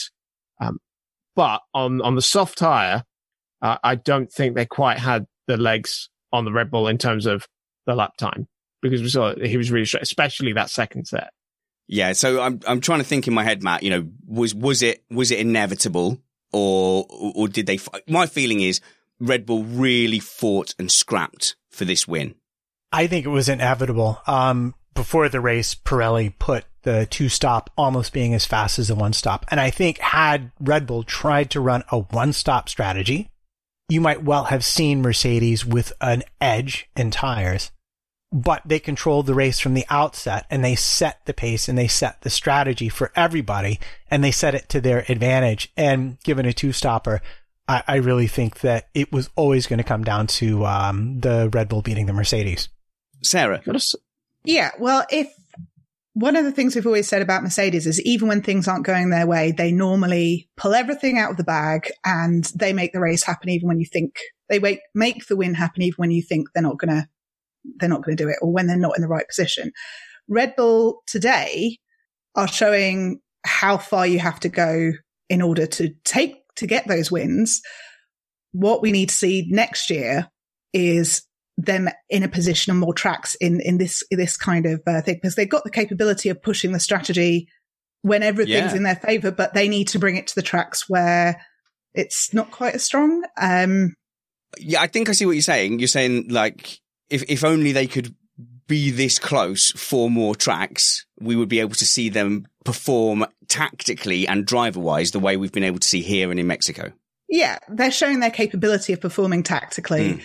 But on the soft tyre, I don't think they quite had the legs on the Red Bull in terms of the lap time, because we saw he was really straight, especially that second set. Yeah, so I'm trying to think in my head, Matt. Was it inevitable, or did they? My feeling is Red Bull really fought and scrapped for this win. I think it was inevitable. Before the race, Pirelli put the 2-stop almost being as fast as the 1-stop, and I think had Red Bull tried to run a 1-stop strategy, you might well have seen Mercedes with an edge in tires. But they controlled the race from the outset, and they set the pace and they set the strategy for everybody, and they set it to their advantage. And given a 2-stopper, I really think that it was always going to come down to the Red Bull beating the Mercedes. Sarah? Yeah, well, if one of the things we've always said about Mercedes is even when things aren't going their way, they normally pull everything out of the bag and they make the race happen even when you think they make the win happen even when you think they're not going to do it, or when they're not in the right position. Red Bull today are showing how far you have to go in order to get those wins. What we need to see next year is them in a position on more tracks in this kind of thing, because they've got the capability of pushing the strategy when everything's in their favor, but they need to bring it to the tracks where it's not quite as strong. Yeah, I think I see what you're saying. You're saying, like, if only they could be this close for more tracks, we would be able to see them perform tactically and driver-wise the way we've been able to see here and in Mexico. Yeah, they're showing their capability of performing tactically.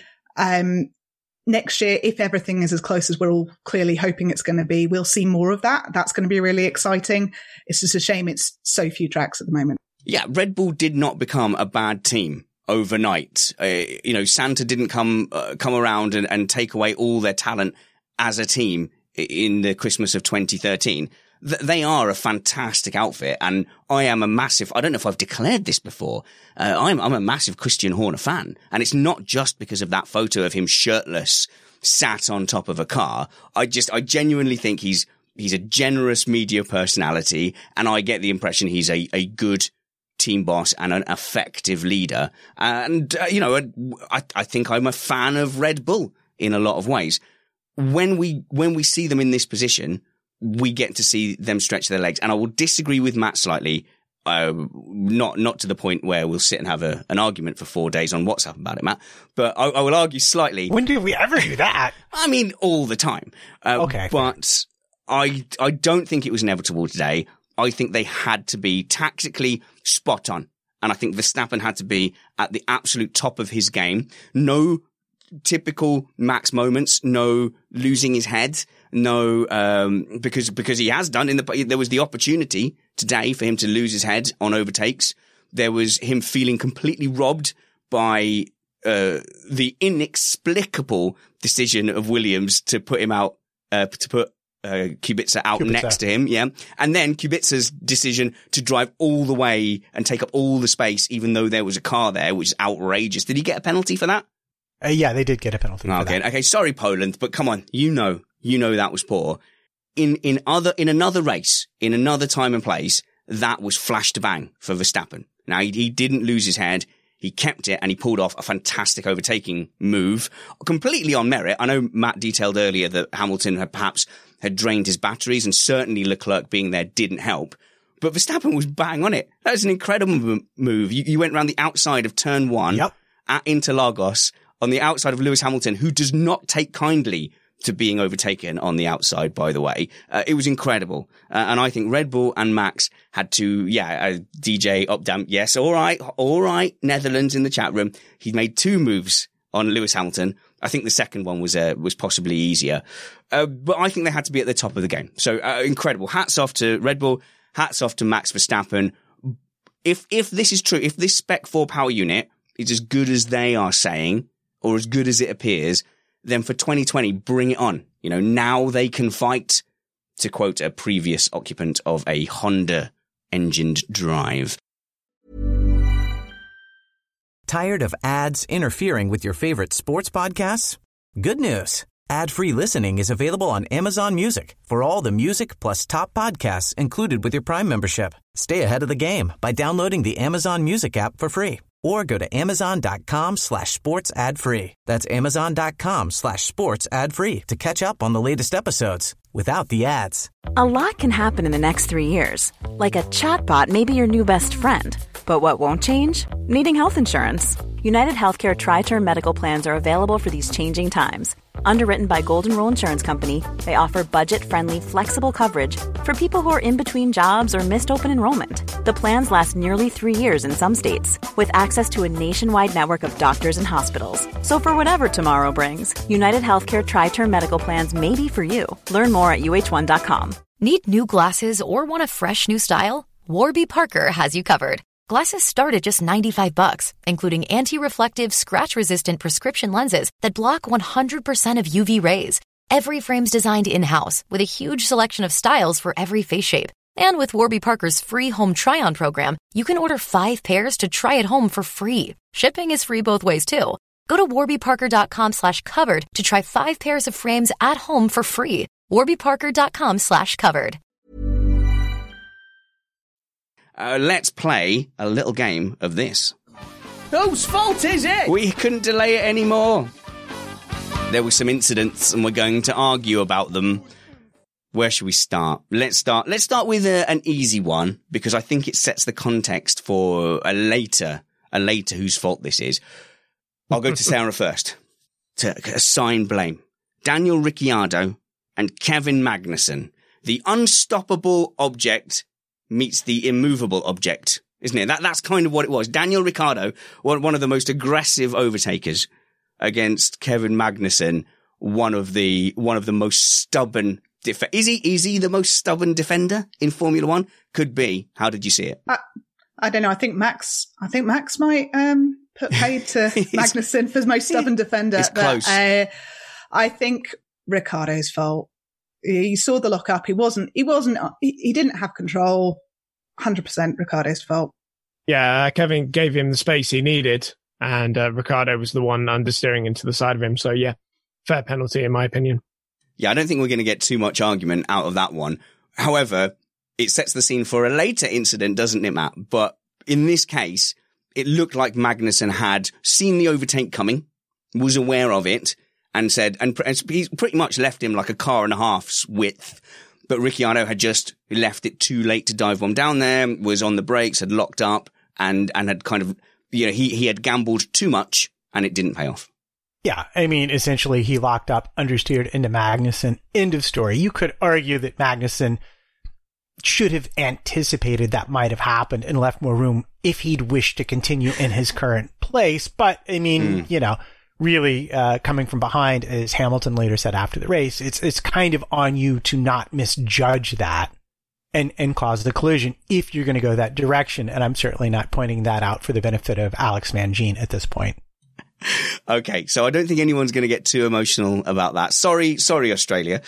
Next year, if everything is as close as we're all clearly hoping it's going to be, we'll see more of that. That's going to be really exciting. It's just a shame it's so few tracks at the moment. Yeah, Red Bull did not become a bad team overnight. Santa didn't come around and take away all their talent as a team in the Christmas of 2013. they are a fantastic outfit. And I am a massive, I don't know if I've declared this before. I'm a massive Christian Horner fan. And it's not just because of that photo of him shirtless, sat on top of a car. I genuinely think he's a generous media personality. And I get the impression he's a good team boss and an effective leader. And, I think I'm a fan of Red Bull in a lot of ways. When we see them in this position, we get to see them stretch their legs. And I will disagree with Matt slightly, not to the point where we'll sit and have an argument for 4 days on WhatsApp about it, Matt. But I will argue slightly. When did we ever do that? I mean, all the time. Okay. But I don't think it was inevitable today. I think they had to be tactically spot on. And I think Verstappen had to be at the absolute top of his game. No typical Max moments, no losing his head, no, because he has done there was the opportunity today for him to lose his head on overtakes. There was him feeling completely robbed by, the inexplicable decision of Williams to put him out, to put Kubica out next to him, yeah. And then Kubica's decision to drive all the way and take up all the space, even though there was a car there, which is outrageous. Did he get a penalty for that? Yeah, they did get a penalty for that. Okay, sorry, Poland, but come on, you know that was poor. In another race, in another time and place, that was flash to bang for Verstappen. Now, he didn't lose his head. He kept it and he pulled off a fantastic overtaking move, completely on merit. I know Matt detailed earlier that Hamilton had drained his batteries, and certainly Leclerc being there didn't help. But Verstappen was bang on it. That was an incredible move. You went around the outside of turn 1 at Interlagos on the outside of Lewis Hamilton, who does not take kindly to being overtaken on the outside, by the way. It was incredible. And I think Red Bull and Max had to, DJ Opdam, yes, all right, Netherlands in the chat room. He made 2 moves on Lewis Hamilton. I think the second one was possibly easier. But I think they had to be at the top of the game. So, incredible. Hats off to Red Bull. Hats off to Max Verstappen. If this is true, if this Spec 4 power unit is as good as they are saying, or as good as it appears, then for 2020, bring it on. Now they can fight, to quote a previous occupant of a Honda engined drive. Tired of ads interfering with your favorite sports podcasts? Good news. Ad-free listening is available on Amazon Music for all the music plus top podcasts included with your Prime membership. Stay ahead of the game by downloading the Amazon Music app for free, or go to amazon.com/sports ad free. That's amazon.com/sports ad free to catch up on the latest episodes without the ads. A lot can happen in the next 3 years. Like a chatbot may be your new best friend. But what won't change? Needing health insurance. United Healthcare Tri-Term Medical Plans are available for these changing times. Underwritten by Golden Rule Insurance Company, they offer budget-friendly, flexible coverage for people who are in between jobs or missed open enrollment. The plans last nearly 3 years in some states, with access to a nationwide network of doctors and hospitals. So for whatever tomorrow brings, United Healthcare Tri-Term Medical Plans may be for you. Learn more at uh1.com. Need new glasses or want a fresh new style? Warby Parker has you covered. Glasses start at just $95, including anti-reflective, scratch-resistant prescription lenses that block 100% of UV rays. Every frame's designed in-house with a huge selection of styles for every face shape. And with Warby Parker's free home try-on program, you can order 5 pairs to try at home for free. Shipping is free both ways, too. Go to warbyparker.com/covered to try 5 pairs of frames at home for free. warbyparker.com/covered. Let's play a little game of this. Whose fault is it? We couldn't delay it anymore. There were some incidents and we're going to argue about them. Where should we start? Let's start with an easy one, because I think it sets the context for a later whose fault this is. I'll go to Sarah first to assign blame. Daniel Ricciardo and Kevin Magnussen. The unstoppable object meets the immovable object, isn't it? That's kind of what it was. Daniel Ricciardo, one of the most aggressive overtakers, against Kevin Magnussen, one of the most stubborn. Is he the most stubborn defender in Formula One? Could be. How did you see it? I don't know. I think Max might put paid to Magnussen for most stubborn defender. It's close. I think Ricciardo's fault. He saw the lock up. He didn't have control. 100% Ricciardo's fault. Yeah, Kevin gave him the space he needed, and Ricciardo was the one understeering into the side of him. So yeah, fair penalty in my opinion. Yeah, I don't think we're going to get too much argument out of that one. However, it sets the scene for a later incident, doesn't it, Matt? But in this case, it looked like Magnussen had seen the overtake coming, was aware of it, and said, and he's pretty much left him like a car and a half's width. But Ricciardo had just left it too late to dive bomb down there, was on the brakes, had locked up, and had kind of, he had gambled too much, and it didn't pay off. Yeah, I mean, essentially he locked up, understeered into Magnussen. End of story. You could argue that Magnussen should have anticipated that might have happened and left more room if he'd wished to continue in his current place. But, I mean, really coming from behind, as Hamilton later said after the race, it's kind of on you to not misjudge that and cause the collision if you're going to go that direction. And I'm certainly not pointing that out for the benefit of Alex Mangine at this point. Okay, so I don't think anyone's going to get too emotional about that. Sorry, Australia.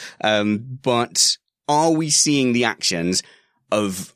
But are we seeing the actions of,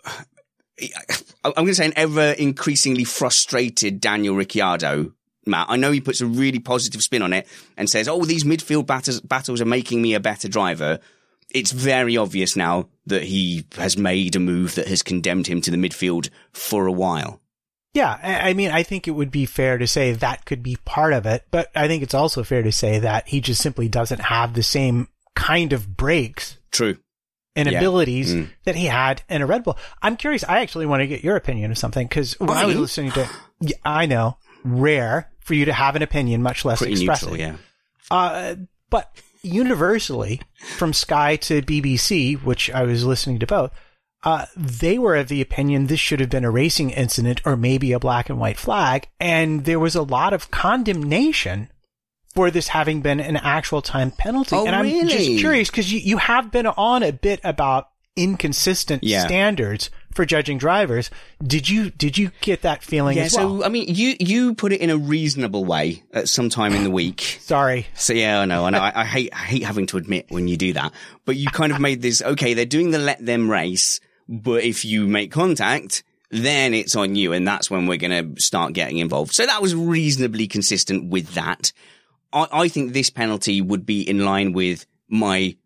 I'm going to say, an ever increasingly frustrated Daniel Ricciardo? Matt, I know he puts a really positive spin on it and says, these midfield battles are making me a better driver. It's very obvious now that he has made a move that has condemned him to the midfield for a while. Yeah, I mean, I think it would be fair to say that could be part of it, but I think it's also fair to say that he just simply doesn't have the same kind of brakes. True. And abilities that he had in a Red Bull. I'm curious, I actually want to get your opinion of something, because when I was listening to, I know, rare for you to have an opinion, much less express it. Neutral, yeah. But universally, from Sky to BBC, which I was listening to both, they were of the opinion this should have been a racing incident or maybe a black and white flag. And there was a lot of condemnation for this having been an actual time penalty. And I'm just curious, because you have been on a bit about inconsistent standards for judging drivers. Did you get that feeling as well? So, I mean, you put it in a reasonable way at some time in the week. Sorry. So yeah, I know. I hate having to admit when you do that. But you kind of made this, okay, they're doing the let them race, but if you make contact, then it's on you, and that's when we're going to start getting involved. So that was reasonably consistent with that. I think this penalty would be in line with my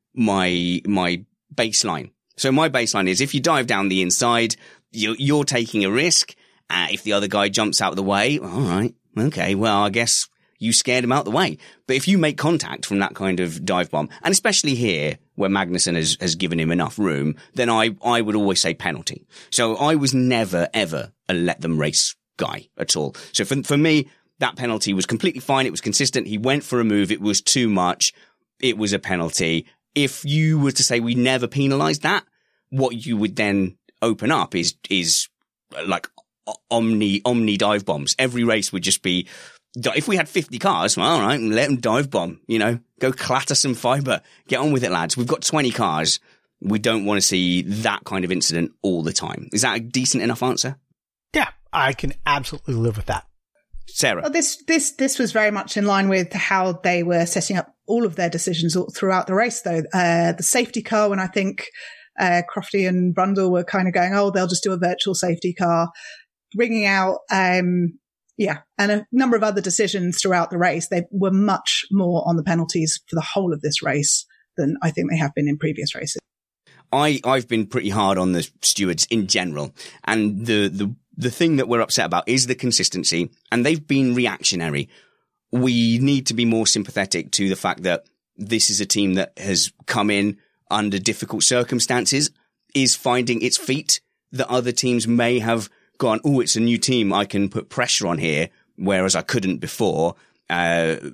baseline. So my baseline is, if you dive down the inside, you're taking a risk. If the other guy jumps out of the way, all right, okay, well, I guess you scared him out the way. But if you make contact from that kind of dive bomb, and especially here where Magnussen has given him enough room, then I would always say penalty. So I was never, ever a let them race guy at all. So for me, that penalty was completely fine. It was consistent. He went for a move. It was too much. It was a penalty. If you were to say we never penalised that, what you would then open up is like omni dive bombs. Every race would just be, if we had 50 cars, well, all right, let them dive bomb, go clatter some fibre. Get on with it, lads. We've got 20 cars. We don't want to see that kind of incident all the time. Is that a decent enough answer? Yeah, I can absolutely live with that. Sarah. Well, this was very much in line with how they were setting up all of their decisions throughout the race, though. The safety car, when I think Crofty and Brundle were kind of going, they'll just do a virtual safety car, bringing out, and a number of other decisions throughout the race. They were much more on the penalties for the whole of this race than I think they have been in previous races. I've been pretty hard on the stewards in general, and the thing that we're upset about is the consistency, and they've been reactionary. We need to be more sympathetic to the fact that this is a team that has come in under difficult circumstances, is finding its feet, that other teams may have gone, it's a new team, I can put pressure on here, whereas I couldn't before, and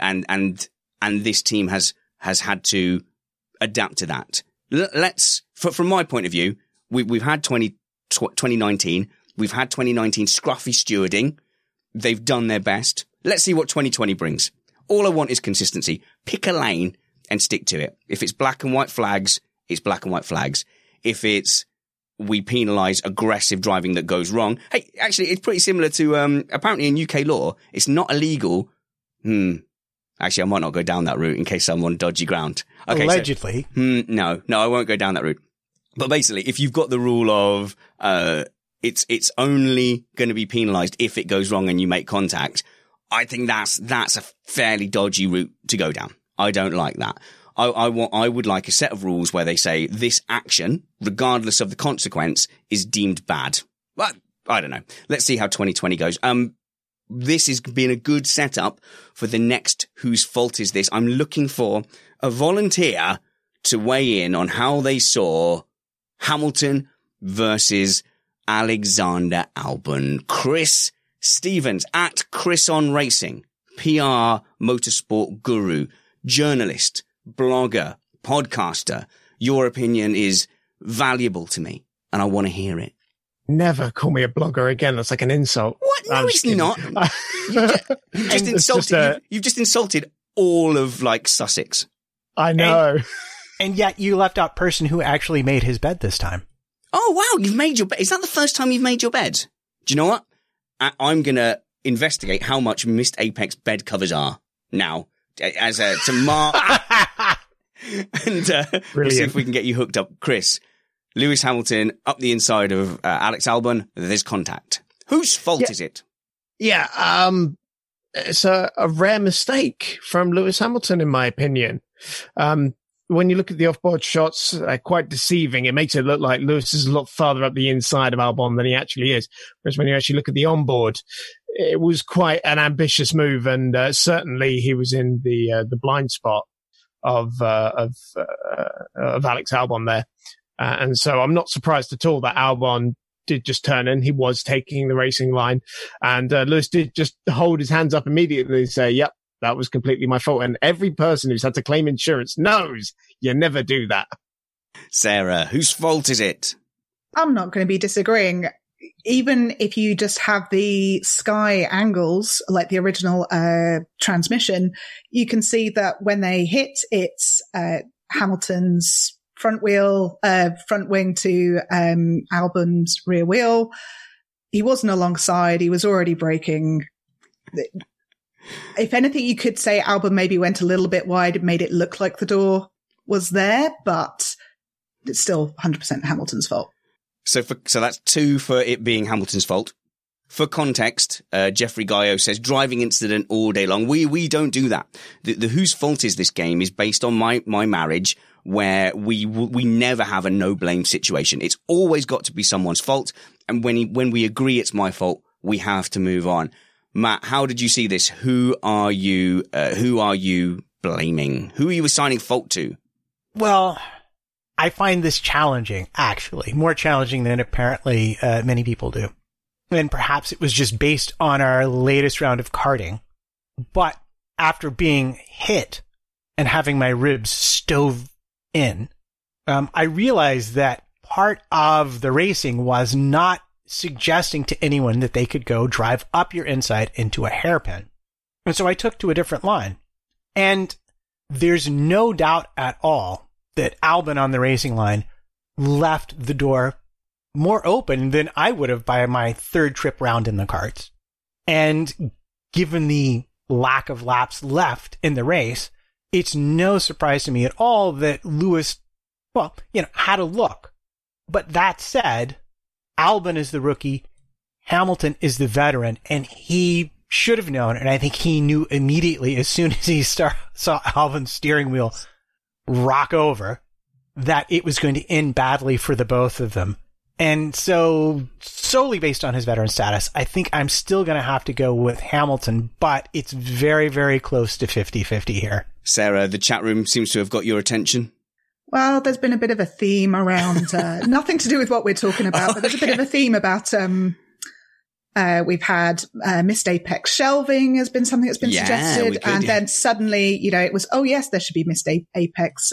this team has had to adapt to that. From my point of view, we've had 2019, we've had 2019 scruffy stewarding. They've done their best. Let's see what 2020 brings. All I want is consistency. Pick a lane and stick to it. If it's black and white flags, it's black and white flags. If it's we penalise aggressive driving that goes wrong. Hey, actually, it's pretty similar to, apparently in UK law, it's not illegal. I Actually, I might not go down that route in case I'm on dodgy ground. Okay, allegedly. No, I won't go down that route. But basically, if you've got the rule of it's only going to be penalised if it goes wrong and you make contact, I think that's a fairly dodgy route to go down. I don't like that. I would like a set of rules where they say this action, regardless of the consequence, is deemed bad. But I don't know. Let's see how 2020 goes. This has been a good setup for the next Whose Fault Is This? I'm looking for a volunteer to weigh in on how they saw Hamilton versus Alexander Albon. Chris Stevens at Chris on Racing, PR motorsport guru, journalist, blogger, podcaster. Your opinion is valuable to me and I want to hear it. Never call me a blogger again. That's like an insult. What? No, it's not. You've just insulted all of like Sussex. I know. And yet you left out person who actually made his bed this time. Oh, wow. You've made your bed. Is that the first time you've made your bed? Do you know what? I'm going to investigate how much Missed Apex bed covers are now to mark and we'll see if we can get you hooked up. Chris, Lewis Hamilton up the inside of Alex Albon. There's contact. Whose fault is it? Yeah. It's a rare mistake from Lewis Hamilton, in my opinion. When you look at the off-board shots, quite deceiving. It makes it look like Lewis is a lot farther up the inside of Albon than he actually is. Whereas when you actually look at the onboard, it was quite an ambitious move, and certainly he was in the blind spot of Alex Albon there. And so I'm not surprised at all that Albon did just turn in. He was taking the racing line, and Lewis did just hold his hands up immediately and say, yep, that was completely my fault. And every person who's had to claim insurance knows you never do that. Sarah, whose fault is it? I'm not going to be disagreeing. Even if you just have the sky angles, like the original transmission, you can see that when they hit, it's Hamilton's front wing to Albon's rear wheel. He wasn't alongside. He was already braking. If anything, you could say Albon maybe went a little bit wide. It made it look like the door was there, but it's still 100% Hamilton's fault. So that's 2 for it being Hamilton's fault. For context, Jeffrey Gaio says driving incident all day long. We don't do that. The Whose Fault Is This game is based on my marriage, where we never have a no blame situation. It's always got to be someone's fault. And when we agree it's my fault, we have to move on. Matt, how did you see this? Who are you blaming? Who are you assigning fault to? Well, I find this challenging, actually. More challenging than apparently many people do. And perhaps it was just based on our latest round of karting. But after being hit and having my ribs stove in, I realized that part of the racing was not suggesting to anyone that they could go drive up your inside into a hairpin. And so I took to a different line. And there's no doubt at all that Albon on the racing line left the door more open than I would have by my third trip round in the karts. And given the lack of laps left in the race, it's no surprise to me at all that Lewis, had a look. But that said, Albon is the rookie, Hamilton is the veteran, and he should have known, and I think he knew immediately as soon as he saw Albon's steering wheel rock over, that it was going to end badly for the both of them. And so, solely based on his veteran status, I think I'm still going to have to go with Hamilton, but it's very, very close to 50-50 here. Sarah, the chat room seems to have got your attention. Well, there's been a bit of a theme around, nothing to do with what we're talking about, but there's a bit of a theme about, we've had Missed Apex shelving has been something that's been suggested. Then suddenly, it was, oh yes, there should be Missed Apex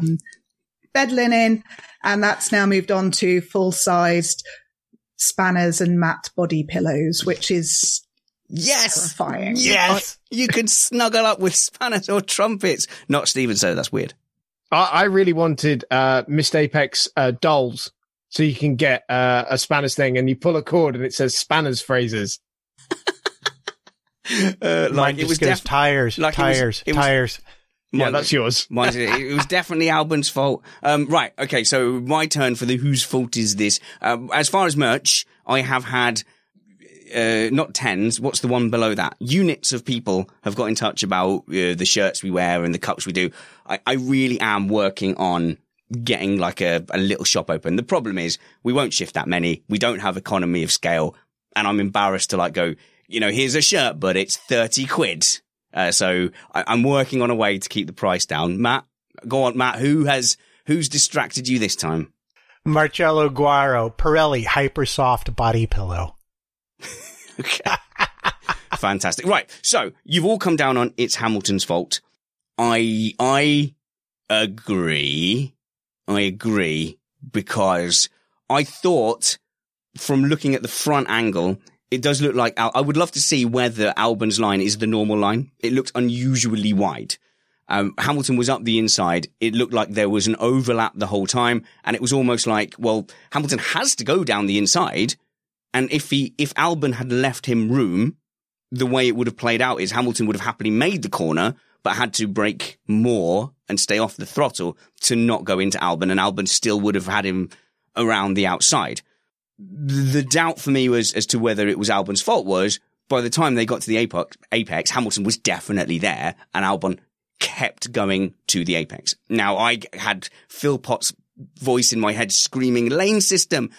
bed linen. And that's now moved on to full-sized spanners and matte body pillows, which is terrifying. Yes. You could snuggle up with spanners or trumpets. Not Steven, so that's weird. I really wanted Missed Apex dolls, so you can get a spanners thing and you pull a cord and it says spanners phrases. Mine it was just goes tires. Yeah, that's yours. It was definitely Albon's fault. Right. Okay. So my turn for the whose fault is this? As far as merch, I have had, not tens. What's the one below that? Units of people have got in touch about the shirts we wear and the cups we do. I really am working on getting like a little shop open. The problem is we won't shift that many. We don't have economy of scale, and I'm embarrassed to like go, here's a shirt, but it's 30 quid. So I'm working on a way to keep the price down. Matt, go on, Matt. Who's distracted you this time? Marcello Guaro, Pirelli Hypersoft Body Pillow. Okay. Fantastic. Right. So you've all come down on it's Hamilton's fault. I agree. Because I thought from looking at the front angle, it does look like I would love to see whether Albon's line is the normal line. It looked unusually wide. Hamilton was up the inside. It looked like there was an overlap the whole time. And it was almost like, well, Hamilton has to go down the inside. And if Albon had left him room, the way it would have played out is Hamilton would have happily made the corner, but had to brake more and stay off the throttle to not go into Albon. And Albon still would have had him around the outside. The doubt for me was as to whether it was Albon's fault was by the time they got to the apex, Hamilton was definitely there and Albon kept going to the apex. Now I had Phil Potts' voice in my head screaming, lane system.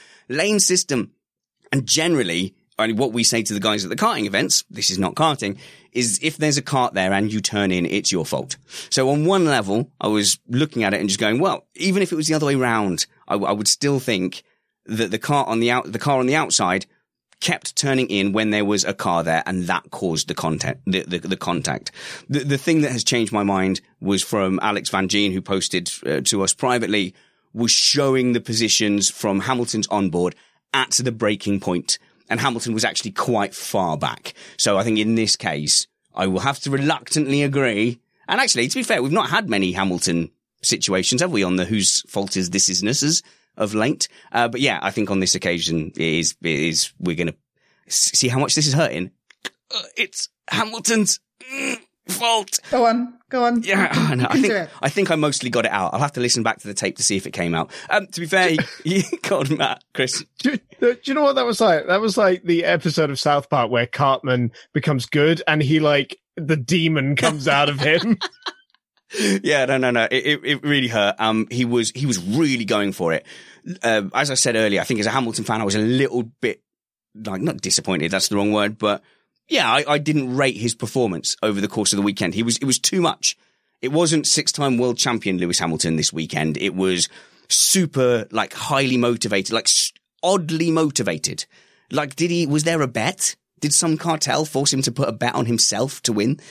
And generally, what we say to the guys at the karting events, this is not karting, is if there's a kart there and you turn in, it's your fault. So on one level, I was looking at it and just going, well, even if it was the other way round, I would still think that the car on the outside kept turning in when there was a car there, and that caused the contact. The thing that has changed my mind was from Alex Van Gien, who posted to us privately, was showing the positions from Hamilton's onboard at the braking point, and Hamilton was actually quite far back. So I think in this case, I will have to reluctantly agree. And actually, to be fair, we've not had many Hamilton situations, have we, on the whose fault is this is-nesses of late. But yeah, I think on this occasion it is we're going to see how much this is hurting. It's Hamilton's fault. Go on. Yeah, I know. I think I mostly got it out. I'll have to listen back to the tape to see if it came out. To be fair, God, Matt, Chris. Do you know what that was like? That was like the episode of South Park where Cartman becomes good and he the demon comes out of him. Yeah, no. It really hurt. He was really going for it. As I said earlier, I think as a Hamilton fan, I was a little bit not disappointed. That's the wrong word, but yeah, I didn't rate his performance over the course of the weekend. It was too much. It wasn't 6-time world champion Lewis Hamilton this weekend. It was super, highly motivated, oddly motivated. Was there a bet? Did some cartel force him to put a bet on himself to win?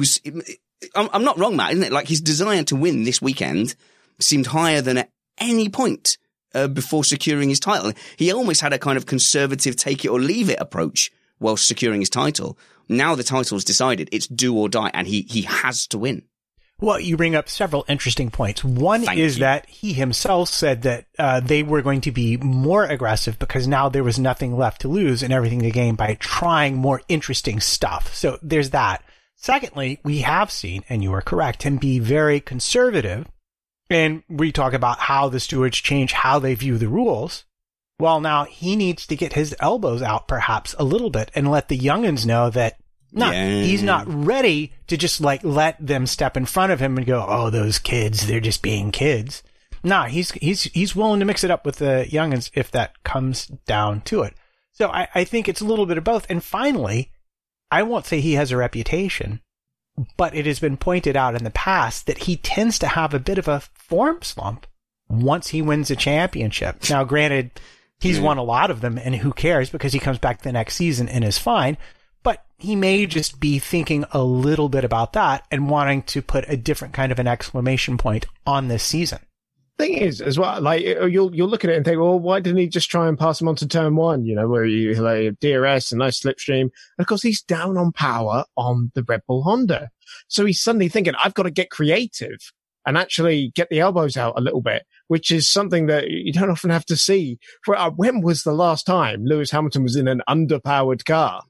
I'm not wrong, Matt, isn't it? His desire to win this weekend seemed higher than at any point before securing his title. He almost had a kind of conservative take it or leave it approach while securing his title. Now the title's decided. It's do or die, and he has to win. Well, you bring up several interesting points. One is that he himself said that they were going to be more aggressive because now there was nothing left to lose and everything to gain by trying more interesting stuff. So there's that. Secondly, we have seen, and you are correct, him be very conservative. And we talk about how the stewards change how they view the rules. Well, now he needs to get his elbows out perhaps a little bit and let the youngins know that he's not ready to just let them step in front of him and go, oh, those kids, they're just being kids. No, he's willing to mix it up with the youngins if that comes down to it. So I think it's a little bit of both. And finally, I won't say he has a reputation, but it has been pointed out in the past that he tends to have a bit of a form slump once he wins a championship. Now, granted, he's won a lot of them, and who cares because he comes back the next season and is fine. But he may just be thinking a little bit about that and wanting to put a different kind of an exclamation point on this season. Thing is, as well, you'll look at it and think, well, why didn't he just try and pass him on to turn one? Where you DRS, a nice slipstream. And of course, he's down on power on the Red Bull Honda, so he's suddenly thinking, I've got to get creative and actually get the elbows out a little bit, which is something that you don't often have to see. When was the last time Lewis Hamilton was in an underpowered car?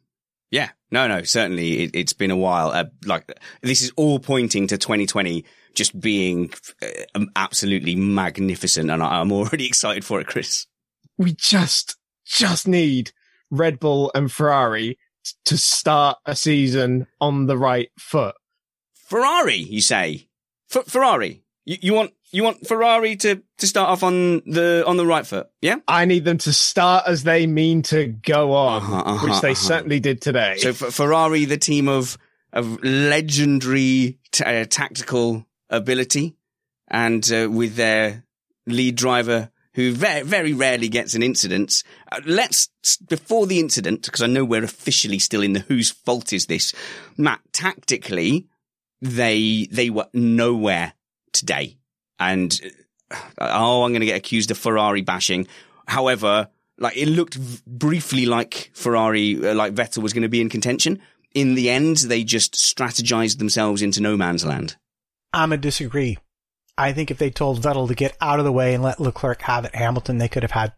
Yeah, no, certainly it's been a while. This is all pointing to 2020 just being absolutely magnificent, and I'm already excited for it, Chris. We just need Red Bull and Ferrari to start a season on the right foot. Ferrari, you say? Ferrari, you want Ferrari to start off on the right foot? Yeah, I need them to start as they mean to go on, which they certainly did today. So Ferrari, the team of legendary tactical ability, and with their lead driver who very, very rarely gets an incident. Before the incident, because I know we're officially still in the whose fault is this, Matt, tactically, they were nowhere today. And, I'm going to get accused of Ferrari bashing. However, it looked briefly like Ferrari, like Vettel was going to be in contention. In the end, they just strategized themselves into no man's land. I'm going to disagree. I think if they told Vettel to get out of the way and let Leclerc have it, Hamilton, they could have had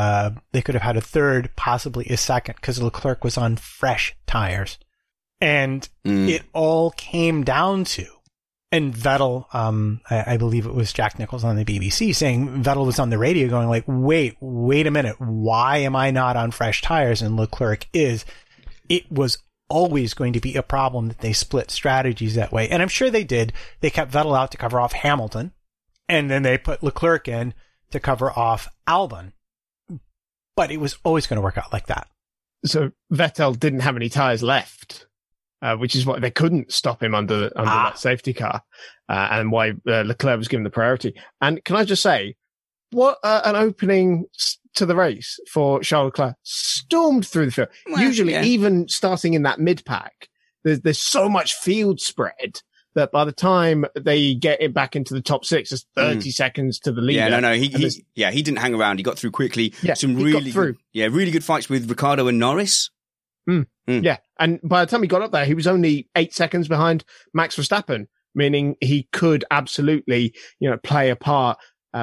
a third, possibly a second, because Leclerc was on fresh tires. And it all came down to, and Vettel, I believe it was Jack Nicholls on the BBC saying Vettel was on the radio going like, wait a minute. Why am I not on fresh tires? And Leclerc is. It was always going to be a problem that they split strategies that way. And I'm sure they did. They kept Vettel out to cover off Hamilton, and then they put Leclerc in to cover off Albon. But it was always going to work out like that. So Vettel didn't have any tyres left, which is why they couldn't stop him under that safety car, and why Leclerc was given the priority. And can I just say, what an opening to the race for Charles Leclerc. Stormed through the field. Well, usually, even starting in that mid-pack, there's so much field spread that by the time they get it back into the top six, there's 30 seconds to the leader. Yeah, no, he didn't hang around. He got through quickly. Yeah, really good fights with Ricciardo and Norris. Yeah, and by the time he got up there, he was only 8 seconds behind Max Verstappen, meaning he could absolutely, play a part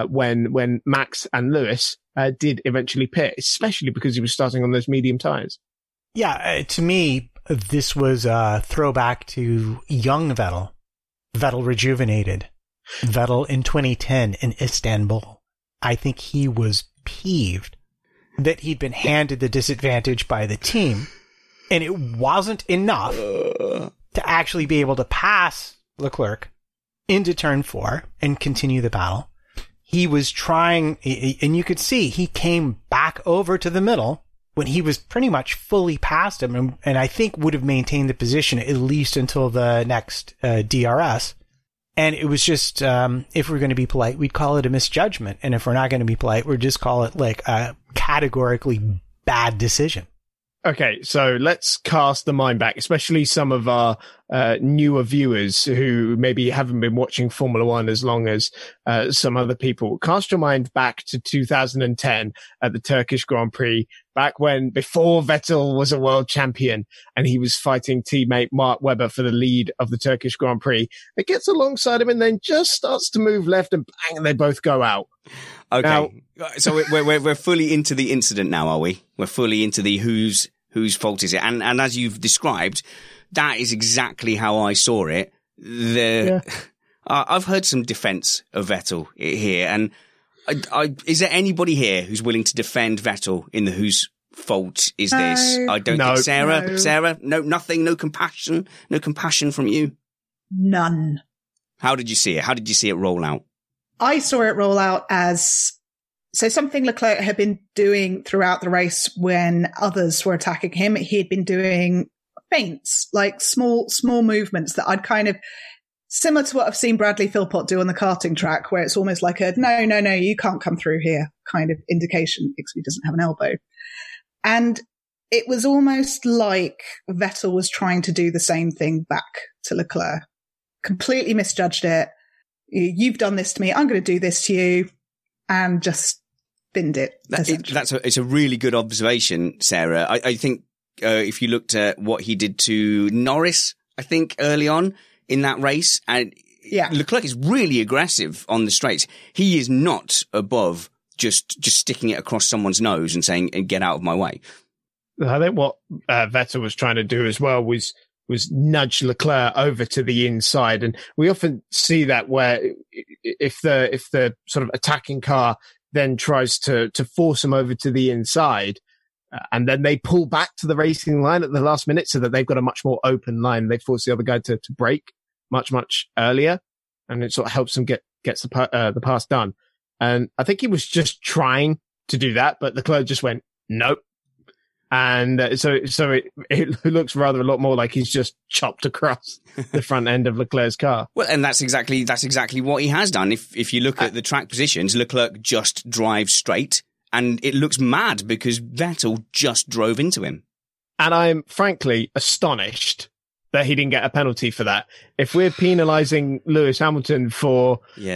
when Max and Lewis did eventually pit, especially because he was starting on those medium tyres. Yeah, to me, this was a throwback to young Vettel. Vettel rejuvenated. Vettel in 2010 in Istanbul. I think he was peeved that he'd been handed the disadvantage by the team, and it wasn't enough to actually be able to pass Leclerc into turn 4 and continue the battle. He was trying, and you could see he came back over to the middle when he was pretty much fully past him, and I think would have maintained the position at least until the next DRS. And it was just, if we're going to be polite, we'd call it a misjudgment. And if we're not going to be polite, we'd just call it like a categorically bad decision. Okay, so let's cast the mind back, especially some of our newer viewers who maybe haven't been watching Formula One as long as some other people. Cast your mind back to 2010 at the Turkish Grand Prix, before Vettel was a world champion and he was fighting teammate Mark Webber for the lead of the Turkish Grand Prix. It gets alongside him and then just starts to move left and bang, and they both go out. Okay, now, so we're fully into the incident now, are we? We're fully into the whose fault is it? And as you've described, that is exactly how I saw it. I've heard some defense of Vettel here, and is there anybody here who's willing to defend Vettel in the whose fault is this? I don't think Sarah, no, nothing, no compassion from you. None. How did you see it? How did you see it roll out? I saw it roll out as something Leclerc had been doing throughout the race when others were attacking him. He had been doing feints, like small movements that I'd kind of, similar to what I've seen Bradley Philpott do on the karting track, where it's almost like a, no, you can't come through here kind of indication because he doesn't have an elbow. And it was almost like Vettel was trying to do the same thing back to Leclerc. Completely misjudged it. You've done this to me. I'm going to do this to you, and just binned it. It's a really good observation, Sarah. I think if you looked at what he did to Norris, I think early on in that race, and Leclerc is really aggressive on the straights. He is not above just sticking it across someone's nose and saying, "Get out of my way." I think what Vettel was trying to do as well was nudge Leclerc over to the inside. And we often see that where if the sort of attacking car then tries to force them over to the inside, and then they pull back to the racing line at the last minute so that they've got a much more open line. They force the other guy to brake much earlier, and it sort of helps them gets the pass done. And I think he was just trying to do that, but Leclerc just went nope. And so it looks rather a lot more like he's just chopped across the front end of Leclerc's car. Well, and that's exactly what he has done. If you look at the track positions, Leclerc just drives straight, and it looks mad because Vettel just drove into him. And I'm frankly astonished that he didn't get a penalty for that. If we're penalising Lewis Hamilton for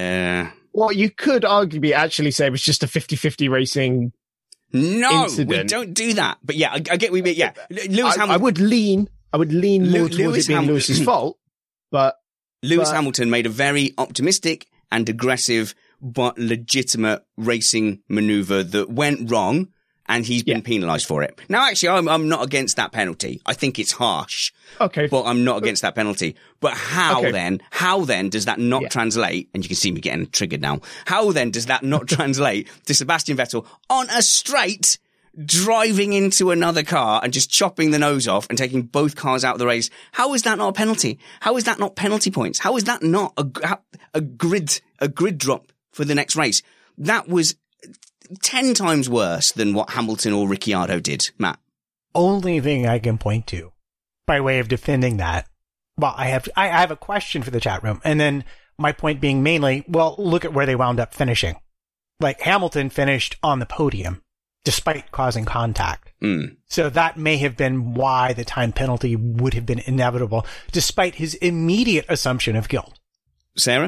what you could arguably actually say was just a 50-50 racing. No, incident. We don't do that. But yeah, I get what you mean. Yeah, Lewis Hamilton. I would lean more towards it being Lewis's fault, but Lewis Hamilton made a very optimistic and aggressive but legitimate racing maneuver that went wrong, and he's been penalised for it. Now, actually, I'm not against that penalty. I think it's harsh. Okay, but I'm not against that penalty. But how then does that not translate? And you can see me getting triggered now. How then does that not translate to Sebastian Vettel on a straight, driving into another car and just chopping the nose off and taking both cars out of the race? How is that not a penalty? How is that not penalty points? How is that not a grid drop for the next race? That was 10 times worse than what Hamilton or Ricciardo did, Matt. Only thing I can point to by way of defending that. Well, I have a question for the chat room. And then my point being mainly, well, look at where they wound up finishing. Like Hamilton finished on the podium despite causing contact. So that may have been why the time penalty would have been inevitable, despite his immediate assumption of guilt. Sarah?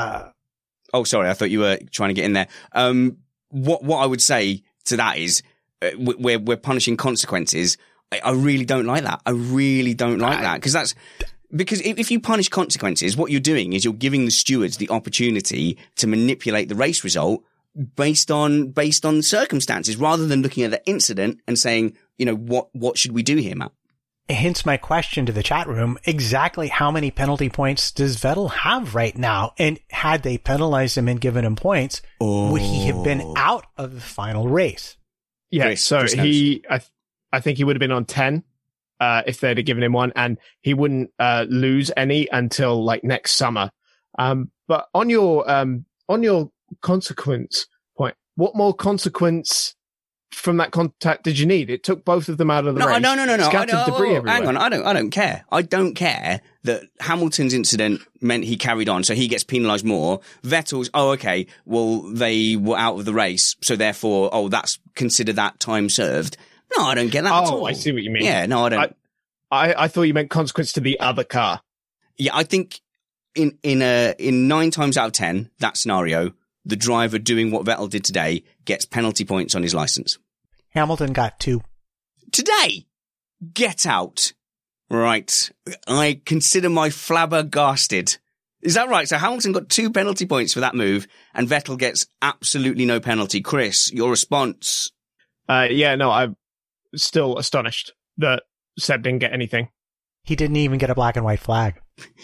Oh, sorry. I thought you were trying to get in there. What I would say to that is we're punishing consequences. I really don't like that. I really don't like that because if you punish consequences, what you're doing is you're giving the stewards the opportunity to manipulate the race result based on circumstances rather than looking at the incident and saying, what should we do here, Matt? Hence my question to the chat room, exactly how many penalty points does Vettel have right now? And had they penalized him and given him points, would he have been out of the final race? Yeah, Chris I think he would have been on 10 if they'd have given him one, and he wouldn't lose any until like next summer. But on your consequence point, what more consequence from that contact did you need? It took both of them out of the race. No. Scattered debris everywhere. Hang on, I don't care. I don't care that Hamilton's incident meant he carried on, so he gets penalised more. Vettel's, okay, well, they were out of the race, so therefore, that's consider that time served. No, I don't get that at all. I see what you mean. Yeah, no, I don't. I thought you meant consequence to the other car. Yeah, I think in 9 times out of 10, that scenario, the driver doing what Vettel did today gets penalty points on his license. Hamilton got 2. Today? Get out. Right. I consider my flabbergasted. Is that right? So Hamilton got 2 penalty points for that move, and Vettel gets absolutely no penalty. Chris, your response? I'm still astonished that Seb didn't get anything. He didn't even get a black and white flag.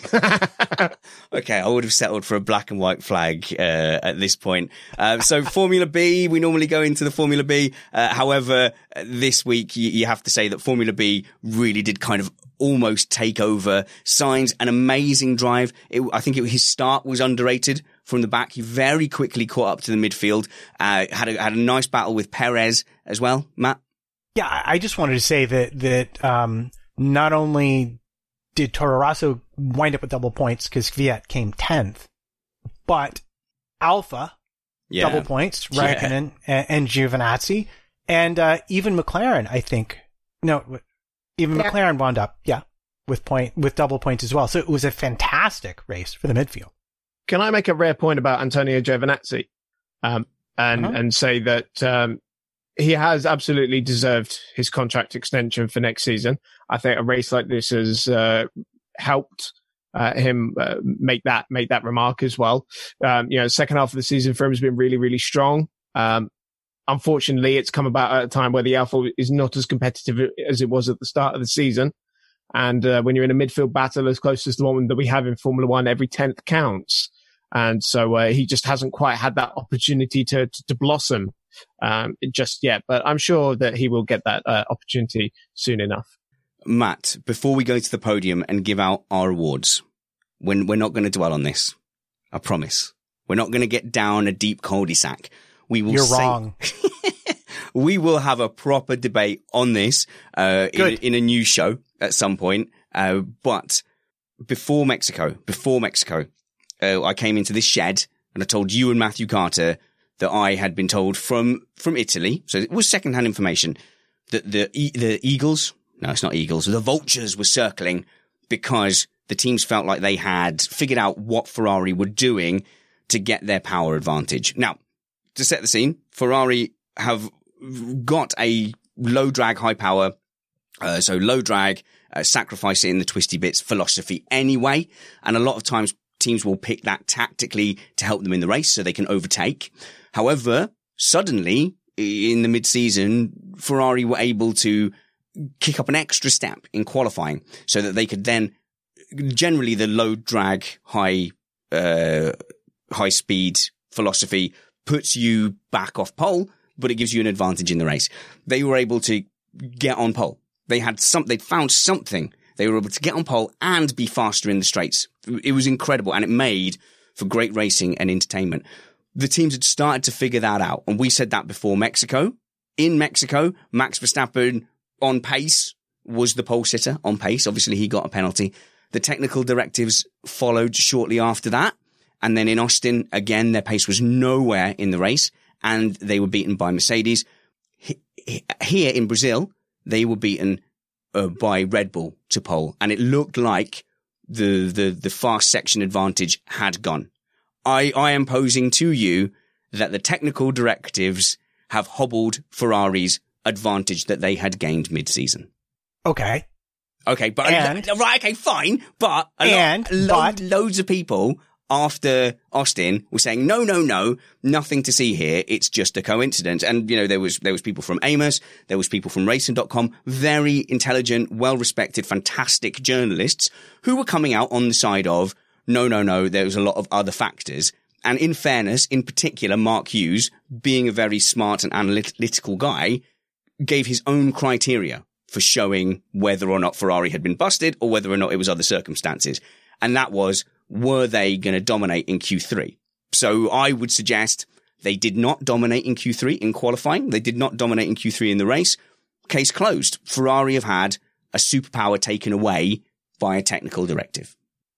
Okay, I would have settled for a black and white flag at this point. So Formula B, we normally go into the Formula B. However, this week you have to say that Formula B really did kind of almost take over. Sainz, an amazing drive. I think his start was underrated from the back. He very quickly caught up to the midfield. Had a nice battle with Perez as well. Matt? Yeah, I just wanted to say that not only did Toro Rosso wind up with double points because Kvyat came 10th, but Alpha, double points, Raikkonen and Giovinazzi, and even McLaren, I think. No, even McLaren wound up, with double points as well. So it was a fantastic race for the midfield. Can I make a rare point about Antonio Giovinazzi and say that he has absolutely deserved his contract extension for next season. I think a race like this has helped him make that remark as well. Second half of the season for him has been really, really strong. I'm unfortunately, it's come about at a time where the Alfa is not as competitive as it was at the start of the season. And when you're in a midfield battle as close as the one that we have in Formula One, every 10th counts. And so he just hasn't quite had that opportunity to blossom just yet. But I'm sure that he will get that opportunity soon enough. Matt, before we go to the podium and give out our awards, we're not going to dwell on this. I promise. We're not going to get down a deep cul-de-sac. You're wrong. We will have a proper debate on this in a new show at some point. But before Mexico, I came into this shed and I told you and Matthew Carter that I had been told from Italy, so it was secondhand information, that the Eagles, no, it's not Eagles, the Vultures were circling because the teams felt like they had figured out what Ferrari were doing to get their power advantage. Now, to set the scene, Ferrari have got a low drag, high power, so low drag, sacrifice it in the twisty bits philosophy anyway. And a lot of times teams will pick that tactically to help them in the race so they can overtake. However, suddenly in the mid-season, Ferrari were able to kick up an extra step in qualifying so that they could then, generally the low drag, high speed philosophy puts you back off pole, but it gives you an advantage in the race. They were able to get on pole. They'd found something. They were able to get on pole and be faster in the straights. It was incredible, and it made for great racing and entertainment. The teams had started to figure that out, and we said that before Mexico. In Mexico, Max Verstappen on pace was the pole sitter on pace. Obviously, he got a penalty. The technical directives followed shortly after that. And then in Austin, again, their pace was nowhere in the race, and they were beaten by Mercedes. Here in Brazil, they were beaten by Red Bull to pole, and it looked like the fast section advantage had gone. I am posing to you that the technical directives have hobbled Ferrari's advantage that they had gained mid-season. Okay. Okay, but right, okay, fine, but loads of people after Austin were saying, no, nothing to see here. It's just a coincidence. And, you know, there was people from Amos, there was people from Racing.com, very intelligent, well-respected, fantastic journalists who were coming out on the side of, no, there was a lot of other factors. And in fairness, in particular, Mark Hughes, being a very smart and analytical guy, gave his own criteria for showing whether or not Ferrari had been busted or whether or not it was other circumstances. And that was, were they going to dominate in Q3? So I would suggest they did not dominate in Q3 in qualifying. They did not dominate in Q3 in the race. Case closed. Ferrari have had a superpower taken away by a technical directive.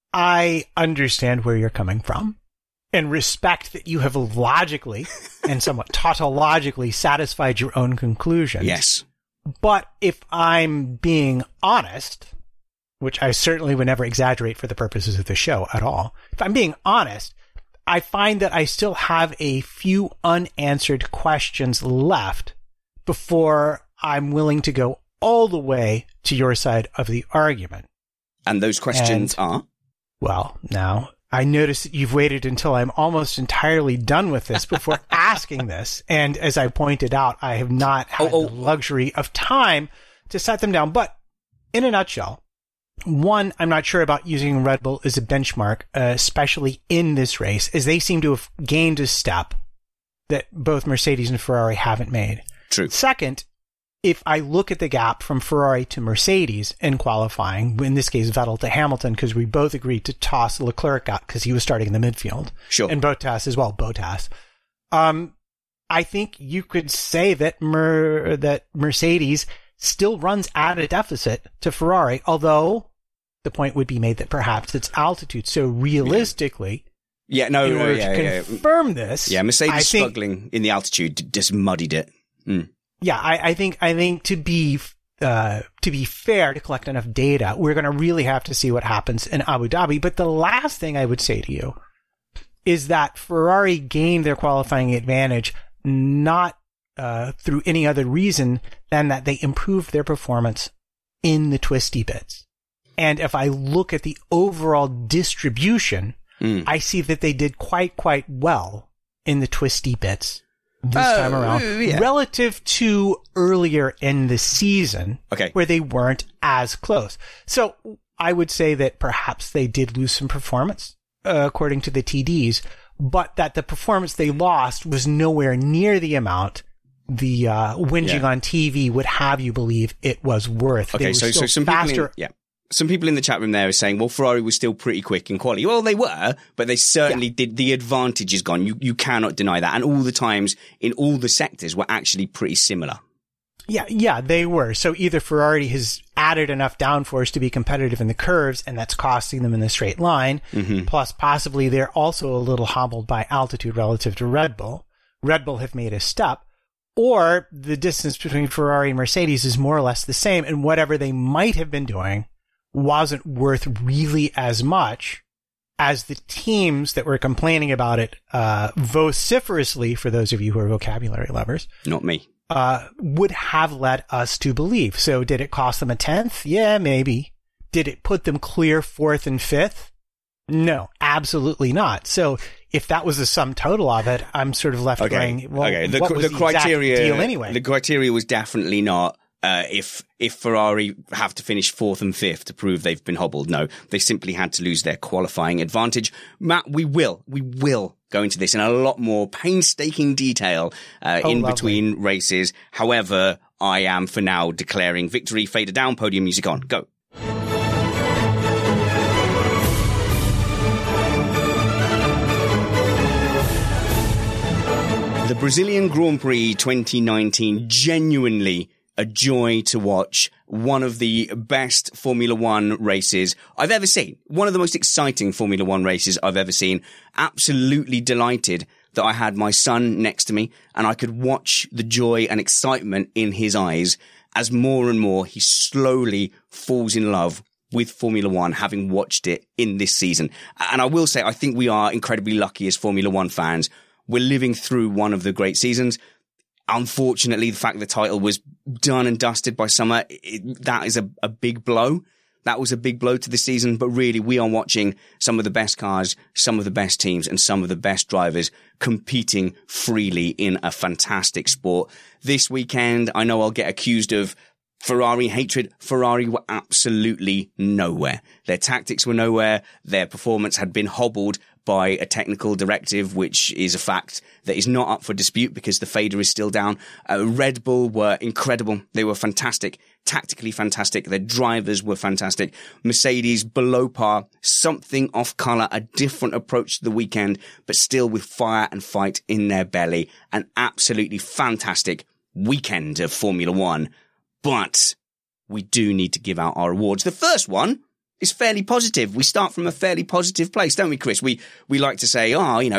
I understand where you're coming from and respect that you have logically and somewhat tautologically satisfied your own conclusion. Yes. But if I'm being honest, which I certainly would never exaggerate for the purposes of the show at all, if I'm being honest, I find that I still have a few unanswered questions left before I'm willing to go all the way to your side of the argument. And those questions are? Well, now, I notice that you've waited until I'm almost entirely done with this before asking this. And as I pointed out, I have not had the luxury of time to set them down. But in a nutshell, one, I'm not sure about using Red Bull as a benchmark, especially in this race, as they seem to have gained a step that both Mercedes and Ferrari haven't made. True. Second, if I look at the gap from Ferrari to Mercedes in qualifying, in this case Vettel to Hamilton, because we both agreed to toss Leclerc out because he was starting in the midfield. Sure. And Bottas as well, Bottas. I think you could say that that Mercedes still runs at a deficit to Ferrari, although the point would be made that perhaps it's altitude. So realistically, in order to confirm this, Mercedes struggling in the altitude just muddied it. Mm. Yeah, I think to be fair, to collect enough data, we're going to really have to see what happens in Abu Dhabi. But the last thing I would say to you is that Ferrari gained their qualifying advantage not through any other reason than that they improved their performance in the twisty bits. And if I look at the overall distribution, I see that they did quite well in the twisty bits this time around, relative to earlier in the season, where they weren't as close. So I would say that perhaps they did lose some performance, according to the TDs, but that the performance they lost was nowhere near the amount the whinging on TV would have you believe it was worth. Okay, so some people in the chat room there are saying, well, Ferrari was still pretty quick in quality. Well, they were, but they certainly did. The advantage is gone. You cannot deny that. And all the times in all the sectors were actually pretty similar. Yeah, they were. So either Ferrari has added enough downforce to be competitive in the curves, and that's costing them in the straight line. Plus, possibly they're also a little hobbled by altitude relative to Red Bull. Red Bull have made a step. Or the distance between Ferrari and Mercedes is more or less the same, and whatever they might have been doing wasn't worth really as much as the teams that were complaining about it vociferously, for those of you who are vocabulary lovers. Not me. Would have led us to believe. So did it cost them a 10th? Yeah, maybe. Did it put them clear 4th and 5th? No, absolutely not. So if that was the sum total of it, I'm sort of left going, well, what was the criteria deal anyway? The criteria was definitely not if Ferrari have to finish 4th and 5th to prove they've been hobbled. No, they simply had to lose their qualifying advantage. Matt, we will go into this in a lot more painstaking detail between races. However, I am for now declaring victory. Fader down, podium music on. Go. The Brazilian Grand Prix 2019, genuinely a joy to watch. One of the best Formula One races I've ever seen. One of the most exciting Formula One races I've ever seen. Absolutely delighted that I had my son next to me and I could watch the joy and excitement in his eyes as more and more he slowly falls in love with Formula One, having watched it in this season. And I will say, I think we are incredibly lucky as Formula One fans. We're living through one of the great seasons. Unfortunately, the fact the title was done and dusted by summer, that is a big blow. That was a big blow to the season, but really we are watching some of the best cars, some of the best teams, and some of the best drivers competing freely in a fantastic sport. This weekend, I know I'll get accused of Ferrari hatred. Ferrari were absolutely nowhere. Their tactics were nowhere. Their performance had been hobbled by a technical directive, which is a fact that is not up for dispute because the fader is still down. Red Bull were incredible. They were fantastic, tactically fantastic. Their drivers were fantastic. Mercedes below par, something off colour, a different approach to the weekend, but still with fire and fight in their belly. An absolutely fantastic weekend of Formula One. But we do need to give out our awards. The first one is fairly positive. We start from a fairly positive place, don't we, Chris? We like to say,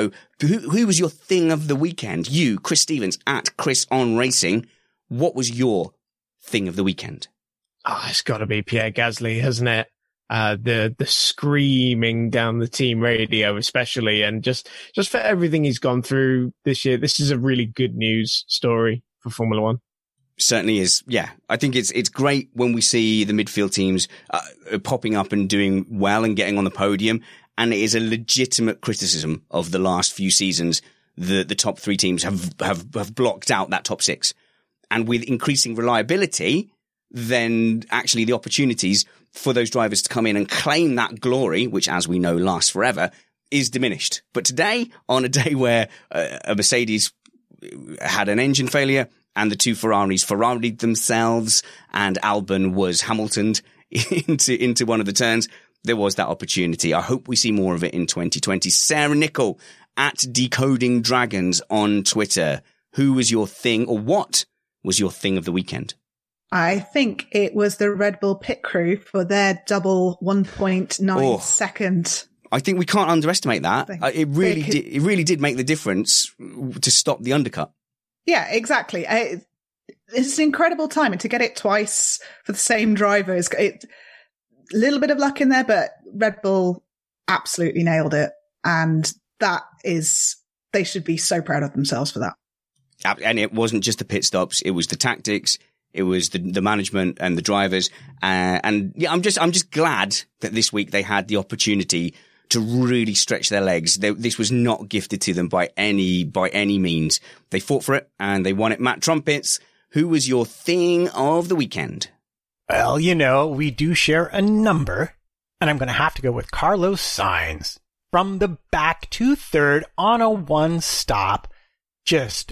who was your thing of the weekend? You, Chris Stevens, at Chris on Racing. What was your thing of the weekend? Oh, it's got to be Pierre Gasly, hasn't it? The screaming down the team radio, especially, and just for everything he's gone through this year. This is a really good news story for Formula One. Certainly is. Yeah. I think it's great when we see the midfield teams popping up and doing well and getting on the podium. And it is a legitimate criticism of the last few seasons. The top three teams have blocked out that top six. And with increasing reliability, then actually the opportunities for those drivers to come in and claim that glory, which as we know lasts forever, is diminished. But today, on a day where a Mercedes had an engine failure, and the two Ferraris Ferrari'd themselves, and Albon was Hamiltoned into one of the turns. There was that opportunity. I hope we see more of it in 2020. Sarah Nichol at Decoding Dragons on Twitter. Who was your thing, or what was your thing of the weekend? I think it was the Red Bull pit crew for their double 1.9 second. I think we can't underestimate that. It really did make the difference to stop the undercut. Yeah, exactly. It's an incredible time, and to get it twice for the same drivers, a little bit of luck in there, but Red Bull absolutely nailed it. And they should be so proud of themselves for that. And it wasn't just the pit stops. It was the tactics. It was the management and the drivers. And yeah, I'm just glad that this week they had the opportunity to really stretch their legs. This was not gifted to them by any means. They fought for it and they won it. Matt Trumpets, who was your thing of the weekend? Well, we do share a number, and I'm going to have to go with Carlos Sainz. From the back to third on a one stop. Just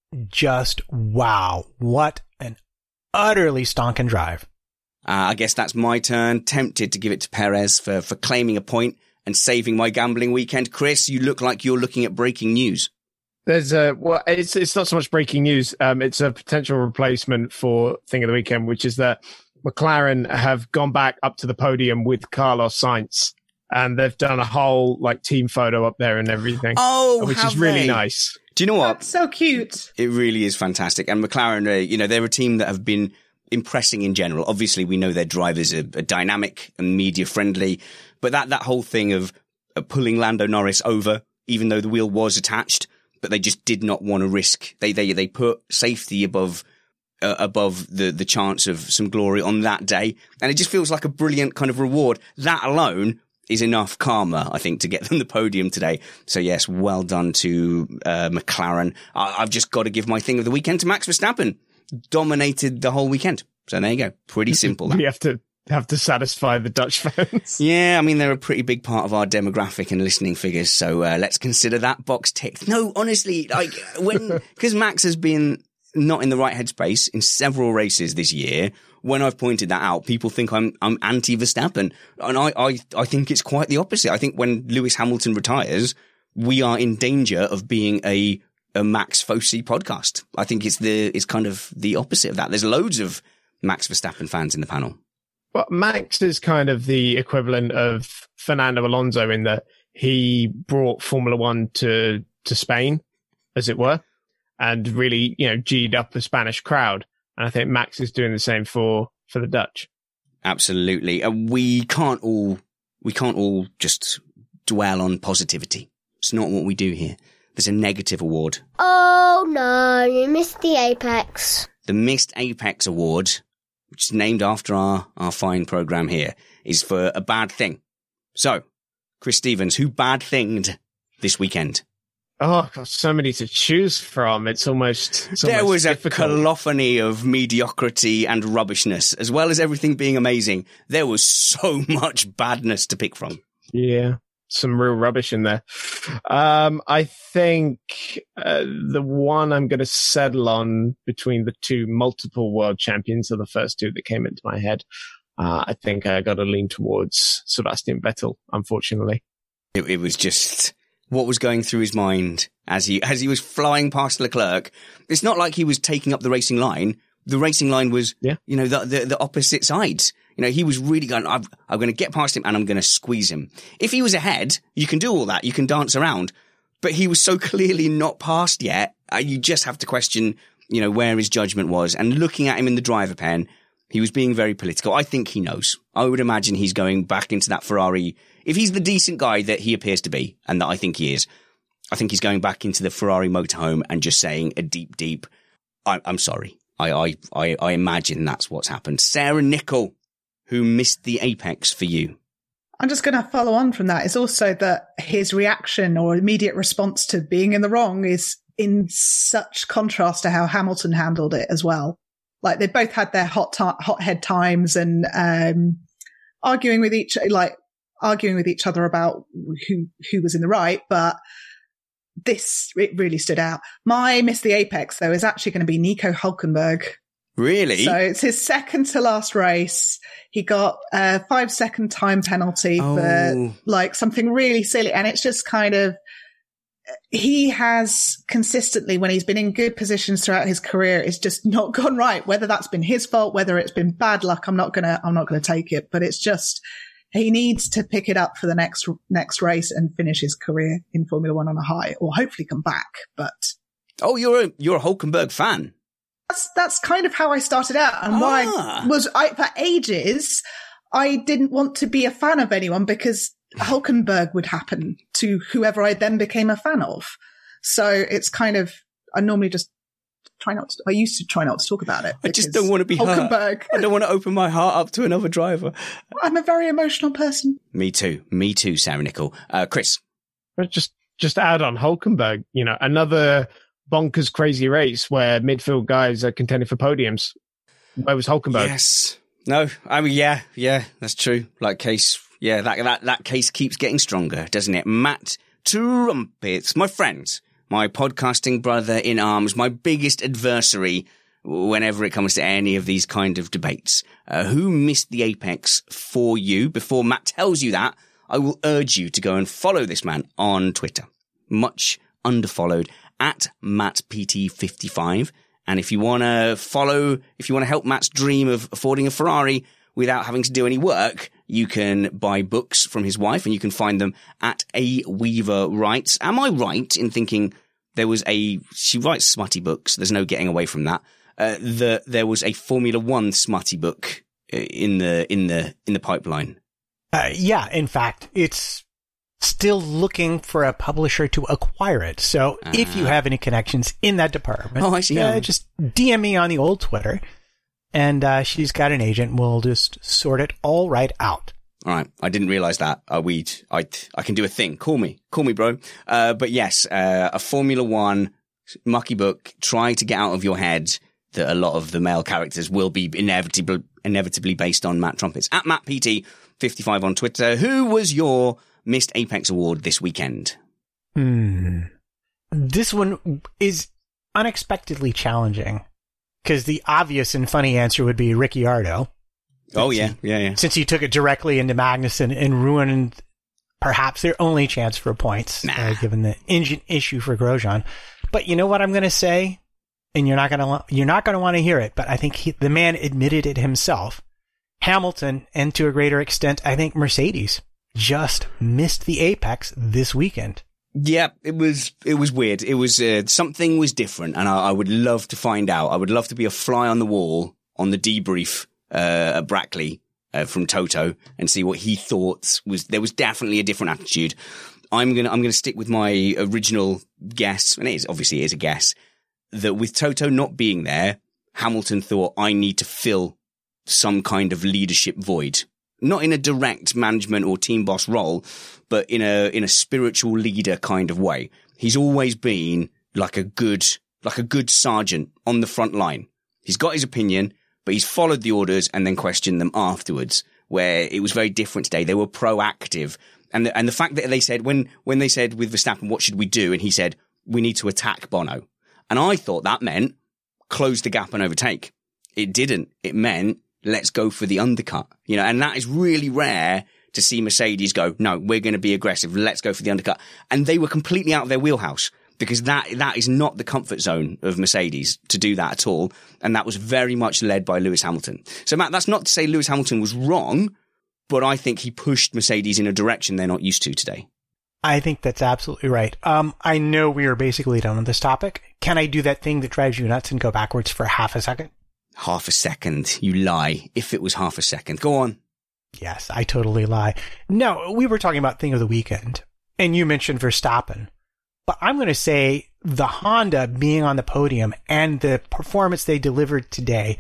wow. What an utterly stonking drive. I guess that's my turn. Tempted to give it to Perez for claiming a point and saving my gambling weekend. Chris, you look like you're looking at breaking news. There's it's not so much breaking news. It's a potential replacement for thing of the weekend, which is that McLaren have gone back up to the podium with Carlos Sainz, and they've done a whole team photo up there and everything. Oh, which is really nice. Do you know what? That's so cute. It really is fantastic. And McLaren, they're a team that have been impressing in general. Obviously, we know their drivers are dynamic and media friendly, but that whole thing of pulling Lando Norris over, even though the wheel was attached, but they just did not want to risk. They put safety above the chance of some glory on that day, and it just feels like a brilliant kind of reward. That alone is enough karma, I think, to get them the podium today. So yes, well done to McLaren. I've just got to give my thing of the weekend to Max Verstappen. Dominated the whole weekend. So there you go. Pretty simple. We have to satisfy the Dutch fans. Yeah, I mean, they're a pretty big part of our demographic and listening figures. So let's consider that box ticked. No, honestly, because Max has been not in the right headspace in several races this year. When I've pointed that out, people think I'm anti Verstappen, and I think it's quite the opposite. I think when Lewis Hamilton retires, we are in danger of being a Max Fossey podcast. I think it's kind of the opposite of that. There's loads of Max Verstappen fans in the panel. Well, Max is kind of the equivalent of Fernando Alonso in that he brought Formula One to Spain, as it were, and really, G'd up the Spanish crowd. And I think Max is doing the same for the Dutch. Absolutely. We can't all just dwell on positivity. It's not what we do here. There's a negative award. Oh no, you missed the Apex. The Missed Apex Award, which is named after our fine programme here, is for a bad thing. So, Chris Stevens, who bad thinged this weekend? Oh, God, so many to choose from. It's almost there was difficult. A cacophony of mediocrity and rubbishness, as well as everything being amazing. There was so much badness to pick from. Yeah, some real rubbish in there. I think the one I'm going to settle on between the two multiple world champions are the first two that came into my head. I think I got to lean towards Sebastian Vettel, unfortunately. It was just what was going through his mind as he was flying past Leclerc. It's not like he was taking up the racing line. The racing line was, the opposite sides. He was really going, I'm going to get past him and I'm going to squeeze him. If he was ahead, you can do all that. You can dance around. But he was so clearly not past yet. You just have to question, where his judgment was. And looking at him in the driver pen, he was being very political. I think he knows. I would imagine he's going back into that Ferrari. If he's the decent guy that he appears to be, and that I think he is, I think he's going back into the Ferrari motorhome and just saying a deep, I'm sorry. I imagine that's what's happened. Sarah Nicol, who missed the apex for you. I'm just going to follow on from that. It's also that his reaction or immediate response to being in the wrong is in such contrast to how Hamilton handled it as well. Like they both had their hot head times and arguing with each other about who was in the right, but it really stood out. My miss the apex though is actually going to be Nico Hülkenberg. Really? So it's his second to last race. He got a 5-second time penalty for something really silly, and it's just kind of he has consistently, when he's been in good positions throughout his career, it's just not gone right. Whether that's been his fault, whether it's been bad luck, I'm not gonna take it. But it's just he needs to pick it up for the next race and finish his career in Formula One on a high, or hopefully come back. But you're a Hülkenberg fan. That's kind of how I started out, and why for ages I didn't want to be a fan of anyone because Hülkenberg would happen to whoever I then became a fan of. So it's kind of, I normally just I used to try not to talk about it. I just don't want to be Hulkenberg. hurt. I don't want to open my heart up to another driver. I'm a very emotional person. Me too, Sarah Nicole. Chris. Just add on Hulkenberg, another bonkers crazy race where midfield guys are contending for podiums. Where was Hulkenberg? Yes. No, I mean, yeah, that's true. Like case, yeah, that case keeps getting stronger, doesn't it? Matt Trumpets, my friend, my podcasting brother in arms, my biggest adversary whenever it comes to any of these kind of debates. Who missed the apex for you? Before Matt tells you that, I will urge you to go and follow this man on Twitter. Much underfollowed at MattPT55. And if you want to help Matt's dream of affording a Ferrari without having to do any work, you can buy books from his wife and you can find them at A Weaver Writes. Am I right in thinking she writes smutty books. There's no getting away from that. There was a Formula One smutty book in the pipeline. Yeah, in fact, it's still looking for a publisher to acquire it. So if you have any connections in that department, I see. Just DM me on the old Twitter, and she's got an agent. We'll just sort it all right out. All right. I didn't realize that. I can do a thing. Call me, bro. But yes, a Formula One mucky book. Try to get out of your head that a lot of the male characters will be inevitably based on Matt Trumpets. At MattPT55 on Twitter. Who was your Missed Apex Award this weekend? This one is unexpectedly challenging because the obvious and funny answer would be Ricciardo. Oh, yeah. Since he took it directly into Magnussen and ruined perhaps their only chance for points, given the engine issue for Grosjean. But you know what I'm going to say? And you're not going to want to hear it, but I think the man admitted it himself. Hamilton, and to a greater extent, I think Mercedes just missed the apex this weekend. Yeah, it was weird. It was, something was different, and I would love to find out. I would love to be a fly on the wall on the debrief, at Brackley, from Toto and see what he thought there was definitely a different attitude. I'm going to stick with my original guess, and it is a guess, that with Toto not being there, Hamilton thought, I need to fill some kind of leadership void. Not in a direct management or team boss role, but in a spiritual leader kind of way. He's always been like a good sergeant on the front line. He's got his opinion, but he's followed the orders and then questioned them afterwards, where it was very different today. They were proactive. And the fact that they said, when they said with Verstappen, what should we do? And he said, we need to attack Bono. And I thought that meant close the gap and overtake. It didn't. It meant let's go for the undercut, and that is really rare to see Mercedes go, no, we're going to be aggressive. Let's go for the undercut. And they were completely out of their wheelhouse because that is not the comfort zone of Mercedes to do that at all. And that was very much led by Lewis Hamilton. So Matt, that's not to say Lewis Hamilton was wrong, but I think he pushed Mercedes in a direction they're not used to today. I think that's absolutely right. I know we are basically done with this topic. Can I do that thing that drives you nuts and go backwards for half a second? Half a second. You lie. If it was half a second. Go on. Yes, I totally lie. No, we were talking about thing of the weekend, and you mentioned Verstappen. But I'm going to say the Honda being on the podium and the performance they delivered today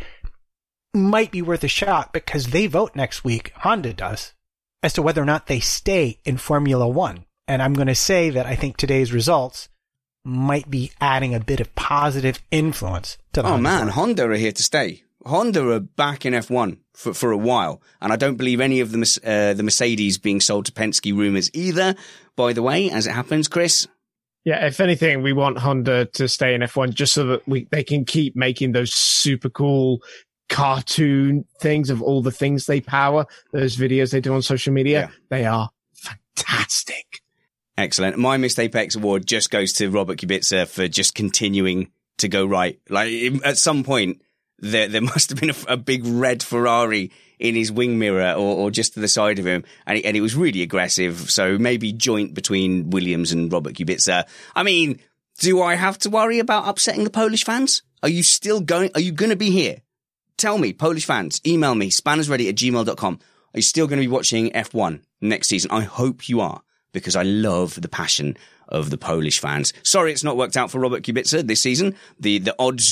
might be worth a shot because they vote next week, Honda does, as to whether or not they stay in Formula One. And I'm going to say that I think today's results might be adding a bit of positive influence to the Honda. Man, Honda are here to stay. Honda are back in F1 for a while. And I don't believe any of the Mercedes being sold to Penske rumors either, by the way, as it happens, Chris. Yeah, if anything, we want Honda to stay in F1 just so that they can keep making those super cool cartoon things of all the things they power, those videos they do on social media. Yeah. They are fantastic. Excellent. My Missed Apex Award just goes to Robert Kubica for just continuing to go right. Like, at some point, there must have been a big red Ferrari in his wing mirror or just to the side of him. And it was really aggressive. So maybe joint between Williams and Robert Kubica. I mean, do I have to worry about upsetting the Polish fans? Are you going to be here? Tell me, Polish fans, email me, spannersready@gmail.com. Are you still going to be watching F1 next season? I hope you are, because I love the passion of the Polish fans. Sorry it's not worked out for Robert Kubica this season. The odds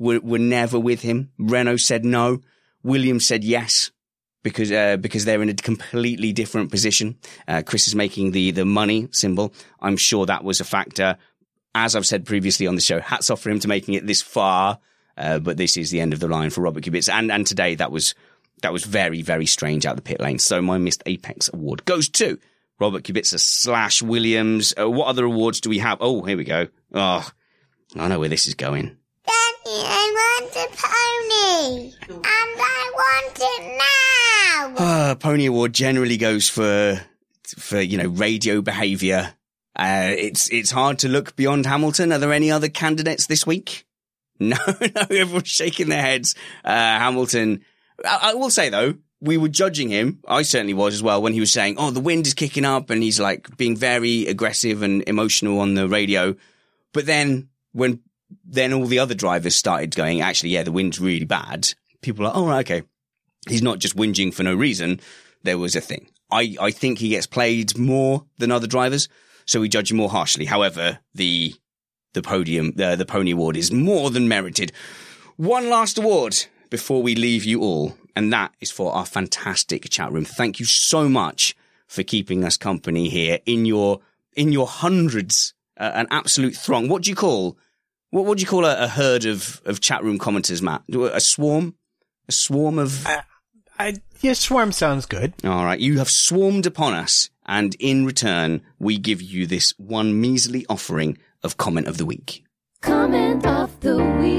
were never with him. Renault said no. Williams said yes, because they're in a completely different position. Chris is making the money symbol. I'm sure that was a factor. As I've said previously on the show, hats off for him to making it this far. But this is the end of the line for Robert Kubica. And today that was very, very strange out the pit lane. So my Missed Apex award goes to Robert Kubica / Williams. What other awards do we have? Oh, here we go. Oh, I know where this is going. Daddy, I want a pony. And I want it now. Pony award generally goes for radio behaviour. It's hard to look beyond Hamilton. Are there any other candidates this week? No, everyone's shaking their heads. Hamilton, I will say though, we were judging him. I certainly was as well when he was saying, oh, the wind is kicking up, and he's like being very aggressive and emotional on the radio. But then then all the other drivers started going, actually, yeah, the wind's really bad. People are like, oh, right, okay. He's not just whinging for no reason. There was a thing. I think he gets played more than other drivers, so we judge him more harshly. However, the Pony Award is more than merited. One last award before we leave you all, and that is for our fantastic chat room. Thank you so much for keeping us company here in your hundreds, an absolute throng. What do you call a herd of chat room commenters, Matt? A swarm? A swarm of... Yeah, swarm sounds good. All right. You have swarmed upon us, and in return, we give you this one measly offering of Comment of the Week. Comment of the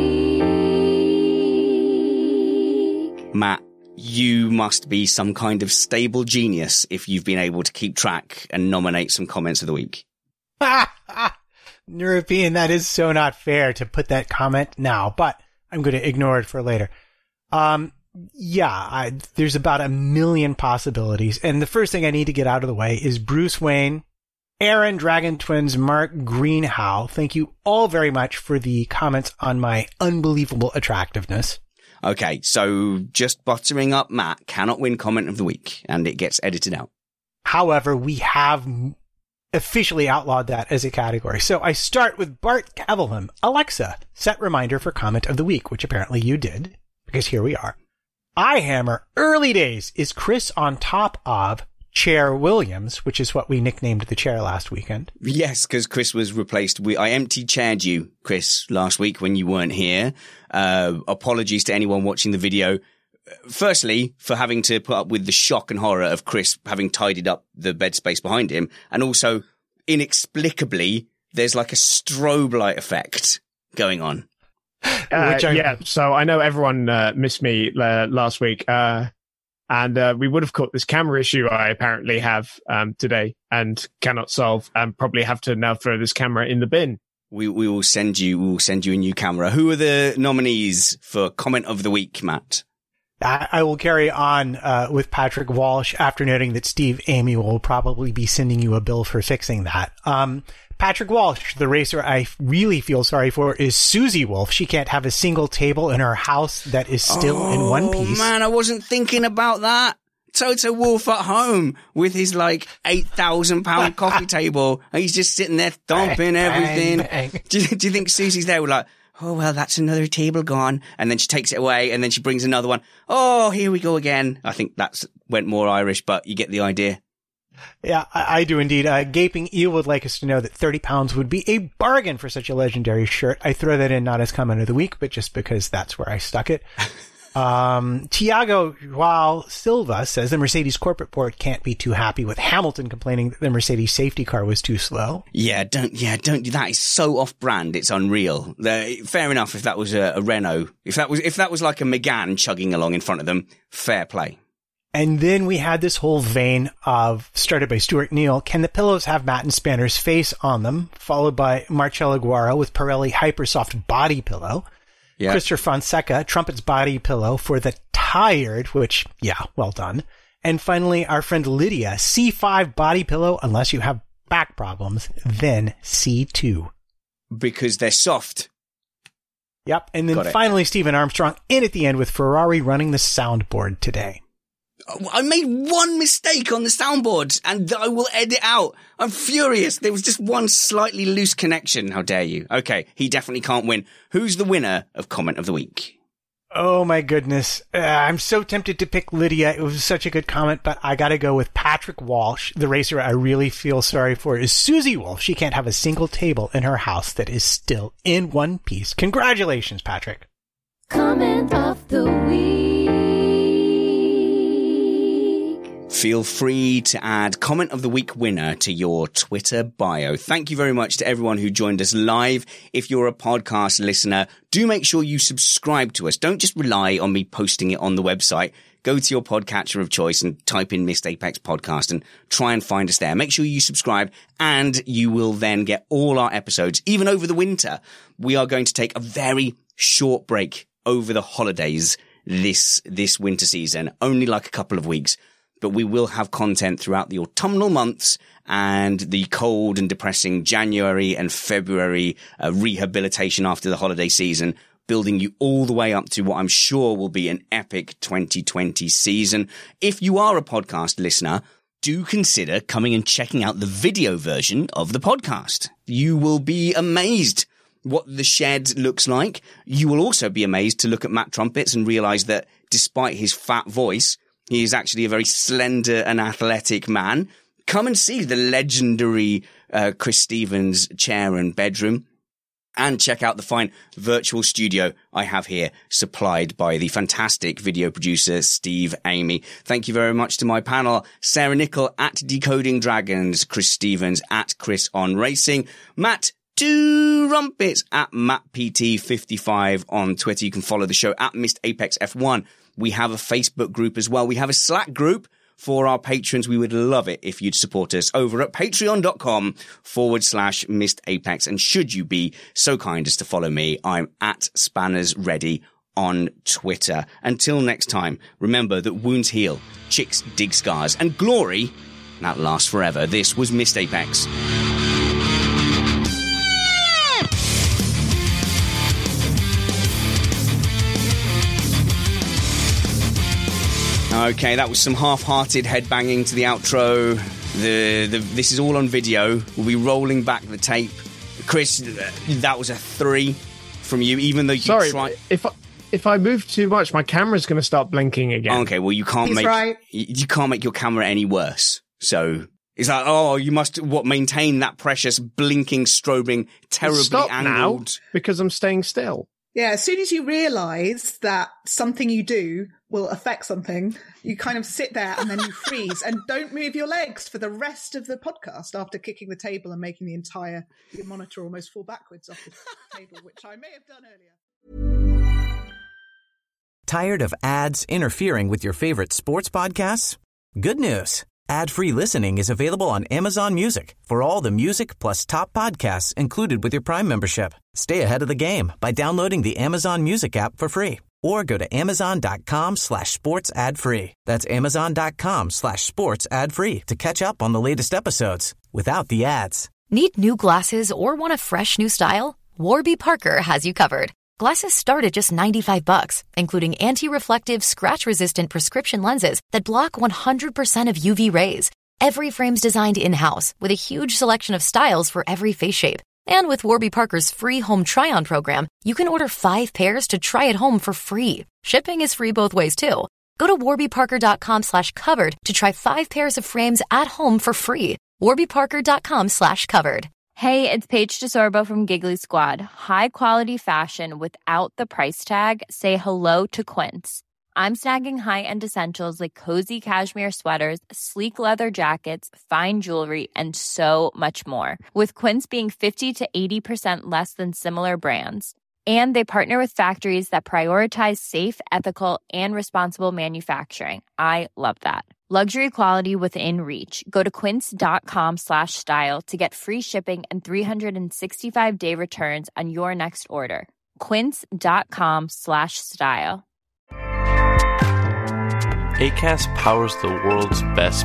Week. Matt, you must be some kind of stable genius if you've been able to keep track and nominate some Comments of the Week. European, that is so not fair to put that comment now, but I'm going to ignore it for later. There's about 1 million possibilities. And the first thing I need to get out of the way is Bruce Wayne, Aaron, Dragon Twins, Mark Greenhow. Thank you all very much for the comments on my unbelievable attractiveness. Okay, so just buttering up Matt cannot win Comment of the Week, and it gets edited out. However, we have officially outlawed that as a category. So I start with Bart Cavelham. Alexa, set reminder for Comment of the Week, which apparently you did, because here we are. I hammer early days. Is Chris on top of Chair Williams, which is what we nicknamed the chair last weekend? Yes, because Chris was replaced. I empty chaired you, Chris, last week when you weren't here. Apologies to anyone watching the video. Firstly, for having to put up with the shock and horror of Chris having tidied up the bed space behind him. And also, inexplicably, there's like a strobe light effect going on. So I know everyone missed me last week, and we would have caught this camera issue I apparently have today and cannot solve, and probably have to now throw this camera in the bin. We will send you a new camera. Who are the nominees for Comment of the Week, Matt? I will carry on with Patrick Walsh after noting that Steve Amy will probably be sending you a bill for fixing that. Patrick Walsh, the racer I really feel sorry for, is Susie Wolf. She can't have a single table in her house that is still in one piece. Oh, man, I wasn't thinking about that. Toto Wolff at home with his, like, £8,000 coffee table. And he's just sitting there thumping everything. Bang. Do you think Susie's there with, like, oh, well, that's another table gone. And then she takes it away, and then she brings another one. Oh, here we go again. I think that went more Irish, but you get the idea. Yeah, I do indeed. Gaping Eel would like us to know that £30 would be a bargain for such a legendary shirt. I throw that in not as Comment of the Week, but just because that's where I stuck it. Tiago Joao Silva says the Mercedes corporate board can't be too happy with Hamilton complaining that the Mercedes safety car was too slow. Don't do that. It's so off-brand. It's unreal. Fair enough if that was a Renault. If that was like a Megane chugging along in front of them, fair play. And then we had this whole vein of, started by Stuart Neal, can the pillows have Matt and Spanner's face on them? Followed by Marcello Guara with Pirelli Hypersoft body pillow. Yeah. Christopher Fonseca, Trumpet's body pillow for the tired, which, yeah, well done. And finally, our friend Lydia, C5 body pillow, unless you have back problems, then C2. Because they're soft. Yep. And then finally, Stephen Armstrong in at the end with Ferrari running the soundboard today. I made one mistake on the soundboard and I will edit out. I'm furious. There was just one slightly loose connection. How dare you? Okay, he definitely can't win. Who's the winner of Comment of the Week? Oh my goodness. I'm so tempted to pick Lydia. It was such a good comment, but I gotta go with Patrick Walsh. The racer I really feel sorry for is Susie Wolf. She can't have a single table in her house that is still in one piece. Congratulations, Patrick. Comment of the week. Feel free to add Comment of the Week winner to your Twitter bio. Thank you very much to everyone who joined us live. If you're a podcast listener, do make sure you subscribe to us. Don't just rely on me posting it on the website. Go to your podcatcher of choice and type in Missed Apex Podcast and try and find us there. Make sure you subscribe and you will then get all our episodes, even over the winter. We are going to take a very short break over the holidays this winter season, only like a couple of weeks. But we will have content throughout the autumnal months and the cold and depressing January and February rehabilitation after the holiday season, building you all the way up to what I'm sure will be an epic 2020 season. If you are a podcast listener, do consider coming and checking out the video version of the podcast. You will be amazed what the shed looks like. You will also be amazed to look at Matt Trumpets and realize that despite his fat voice, he is actually a very slender and athletic man. Come and see the legendary Chris Stevens chair and bedroom. And check out the fine virtual studio I have here, supplied by the fantastic video producer, Steve Amy. Thank you very much to my panel, Sarah Nichol at Decoding Dragons, Chris Stevens at Chris on Racing, Matt Two Rumpets at MattPT55 on Twitter. You can follow the show at Missed Apex F1. We have a Facebook group as well. We have a Slack group for our patrons. We would love it if you'd support us over at patreon.com/Missed Apex. And should you be so kind as to follow me, I'm at Spanners Ready on Twitter. Until next time, remember that wounds heal, chicks dig scars, and glory, that lasts forever. This was Missed Apex. Okay, that was some half-hearted headbanging to the outro. This is all on video. We'll be rolling back the tape. Chris, that was a 3 from you, even though you tried. If I move too much, my camera's going to start blinking again. Okay, well you can't you can't make your camera any worse. So it's like, oh, you must maintain that precious blinking, strobing, terribly Stop angled. Now, because I'm staying still. Yeah, as soon as you realise that something you do will affect something, you kind of sit there and then you freeze and don't move your legs for the rest of the podcast after kicking the table and making the entire monitor almost fall backwards off the table, which I may have done earlier. Tired of ads interfering with your favorite sports podcasts? Good news. Ad-free listening is available on Amazon Music for all the music plus top podcasts included with your Prime membership. Stay ahead of the game by downloading the Amazon Music app for free or go to amazon.com/sports ad free. That's amazon.com/sports ad free to catch up on the latest episodes without the ads. Need new glasses or want a fresh new style? Warby Parker has you covered. Glasses start at just $95, including anti-reflective, scratch-resistant prescription lenses that block 100% of UV rays. Every frame's designed in-house with a huge selection of styles for every face shape. And with Warby Parker's free home try-on program, you can order 5 pairs to try at home for free. Shipping is free both ways, too. Go to warbyparker.com/covered to try 5 pairs of frames at home for free. warbyparker.com/covered. Hey, it's Paige DeSorbo from Giggly Squad. High quality fashion without the price tag. Say hello to Quince. I'm snagging high-end essentials like cozy cashmere sweaters, sleek leather jackets, fine jewelry, and so much more. With Quince being 50 to 80% less than similar brands. And they partner with factories that prioritize safe, ethical, and responsible manufacturing. I love that. Luxury quality within reach. Go to quince.com/style to get free shipping and 365-day returns on your next order. Quince.com/style. Acast powers the world's best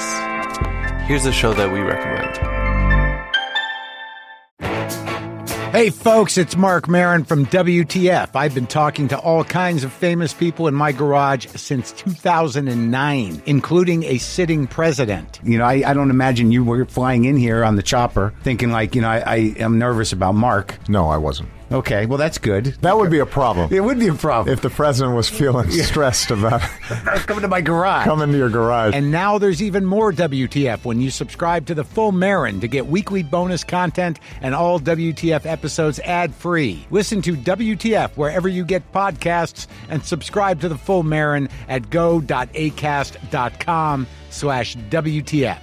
podcasts. Here's a show that we recommend. Hey folks, it's Mark Maron from WTF. I've been talking to all kinds of famous people in my garage since 2009, including a sitting president. You know, I don't imagine you were flying in here on the chopper thinking like, you know, I am nervous about Mark. No, I wasn't. Okay, well, that's good. That would be a problem. It would be a problem. If the president was feeling stressed about coming to my garage. Coming to your garage. And now there's even more WTF when you subscribe to the Full Marin to get weekly bonus content and all WTF episodes ad-free. Listen to WTF wherever you get podcasts and subscribe to the Full Marin at go.acast.com/WTF.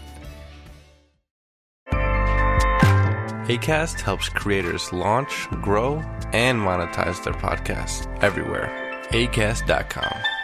Acast helps creators launch, grow, and monetize their podcasts everywhere. Acast.com.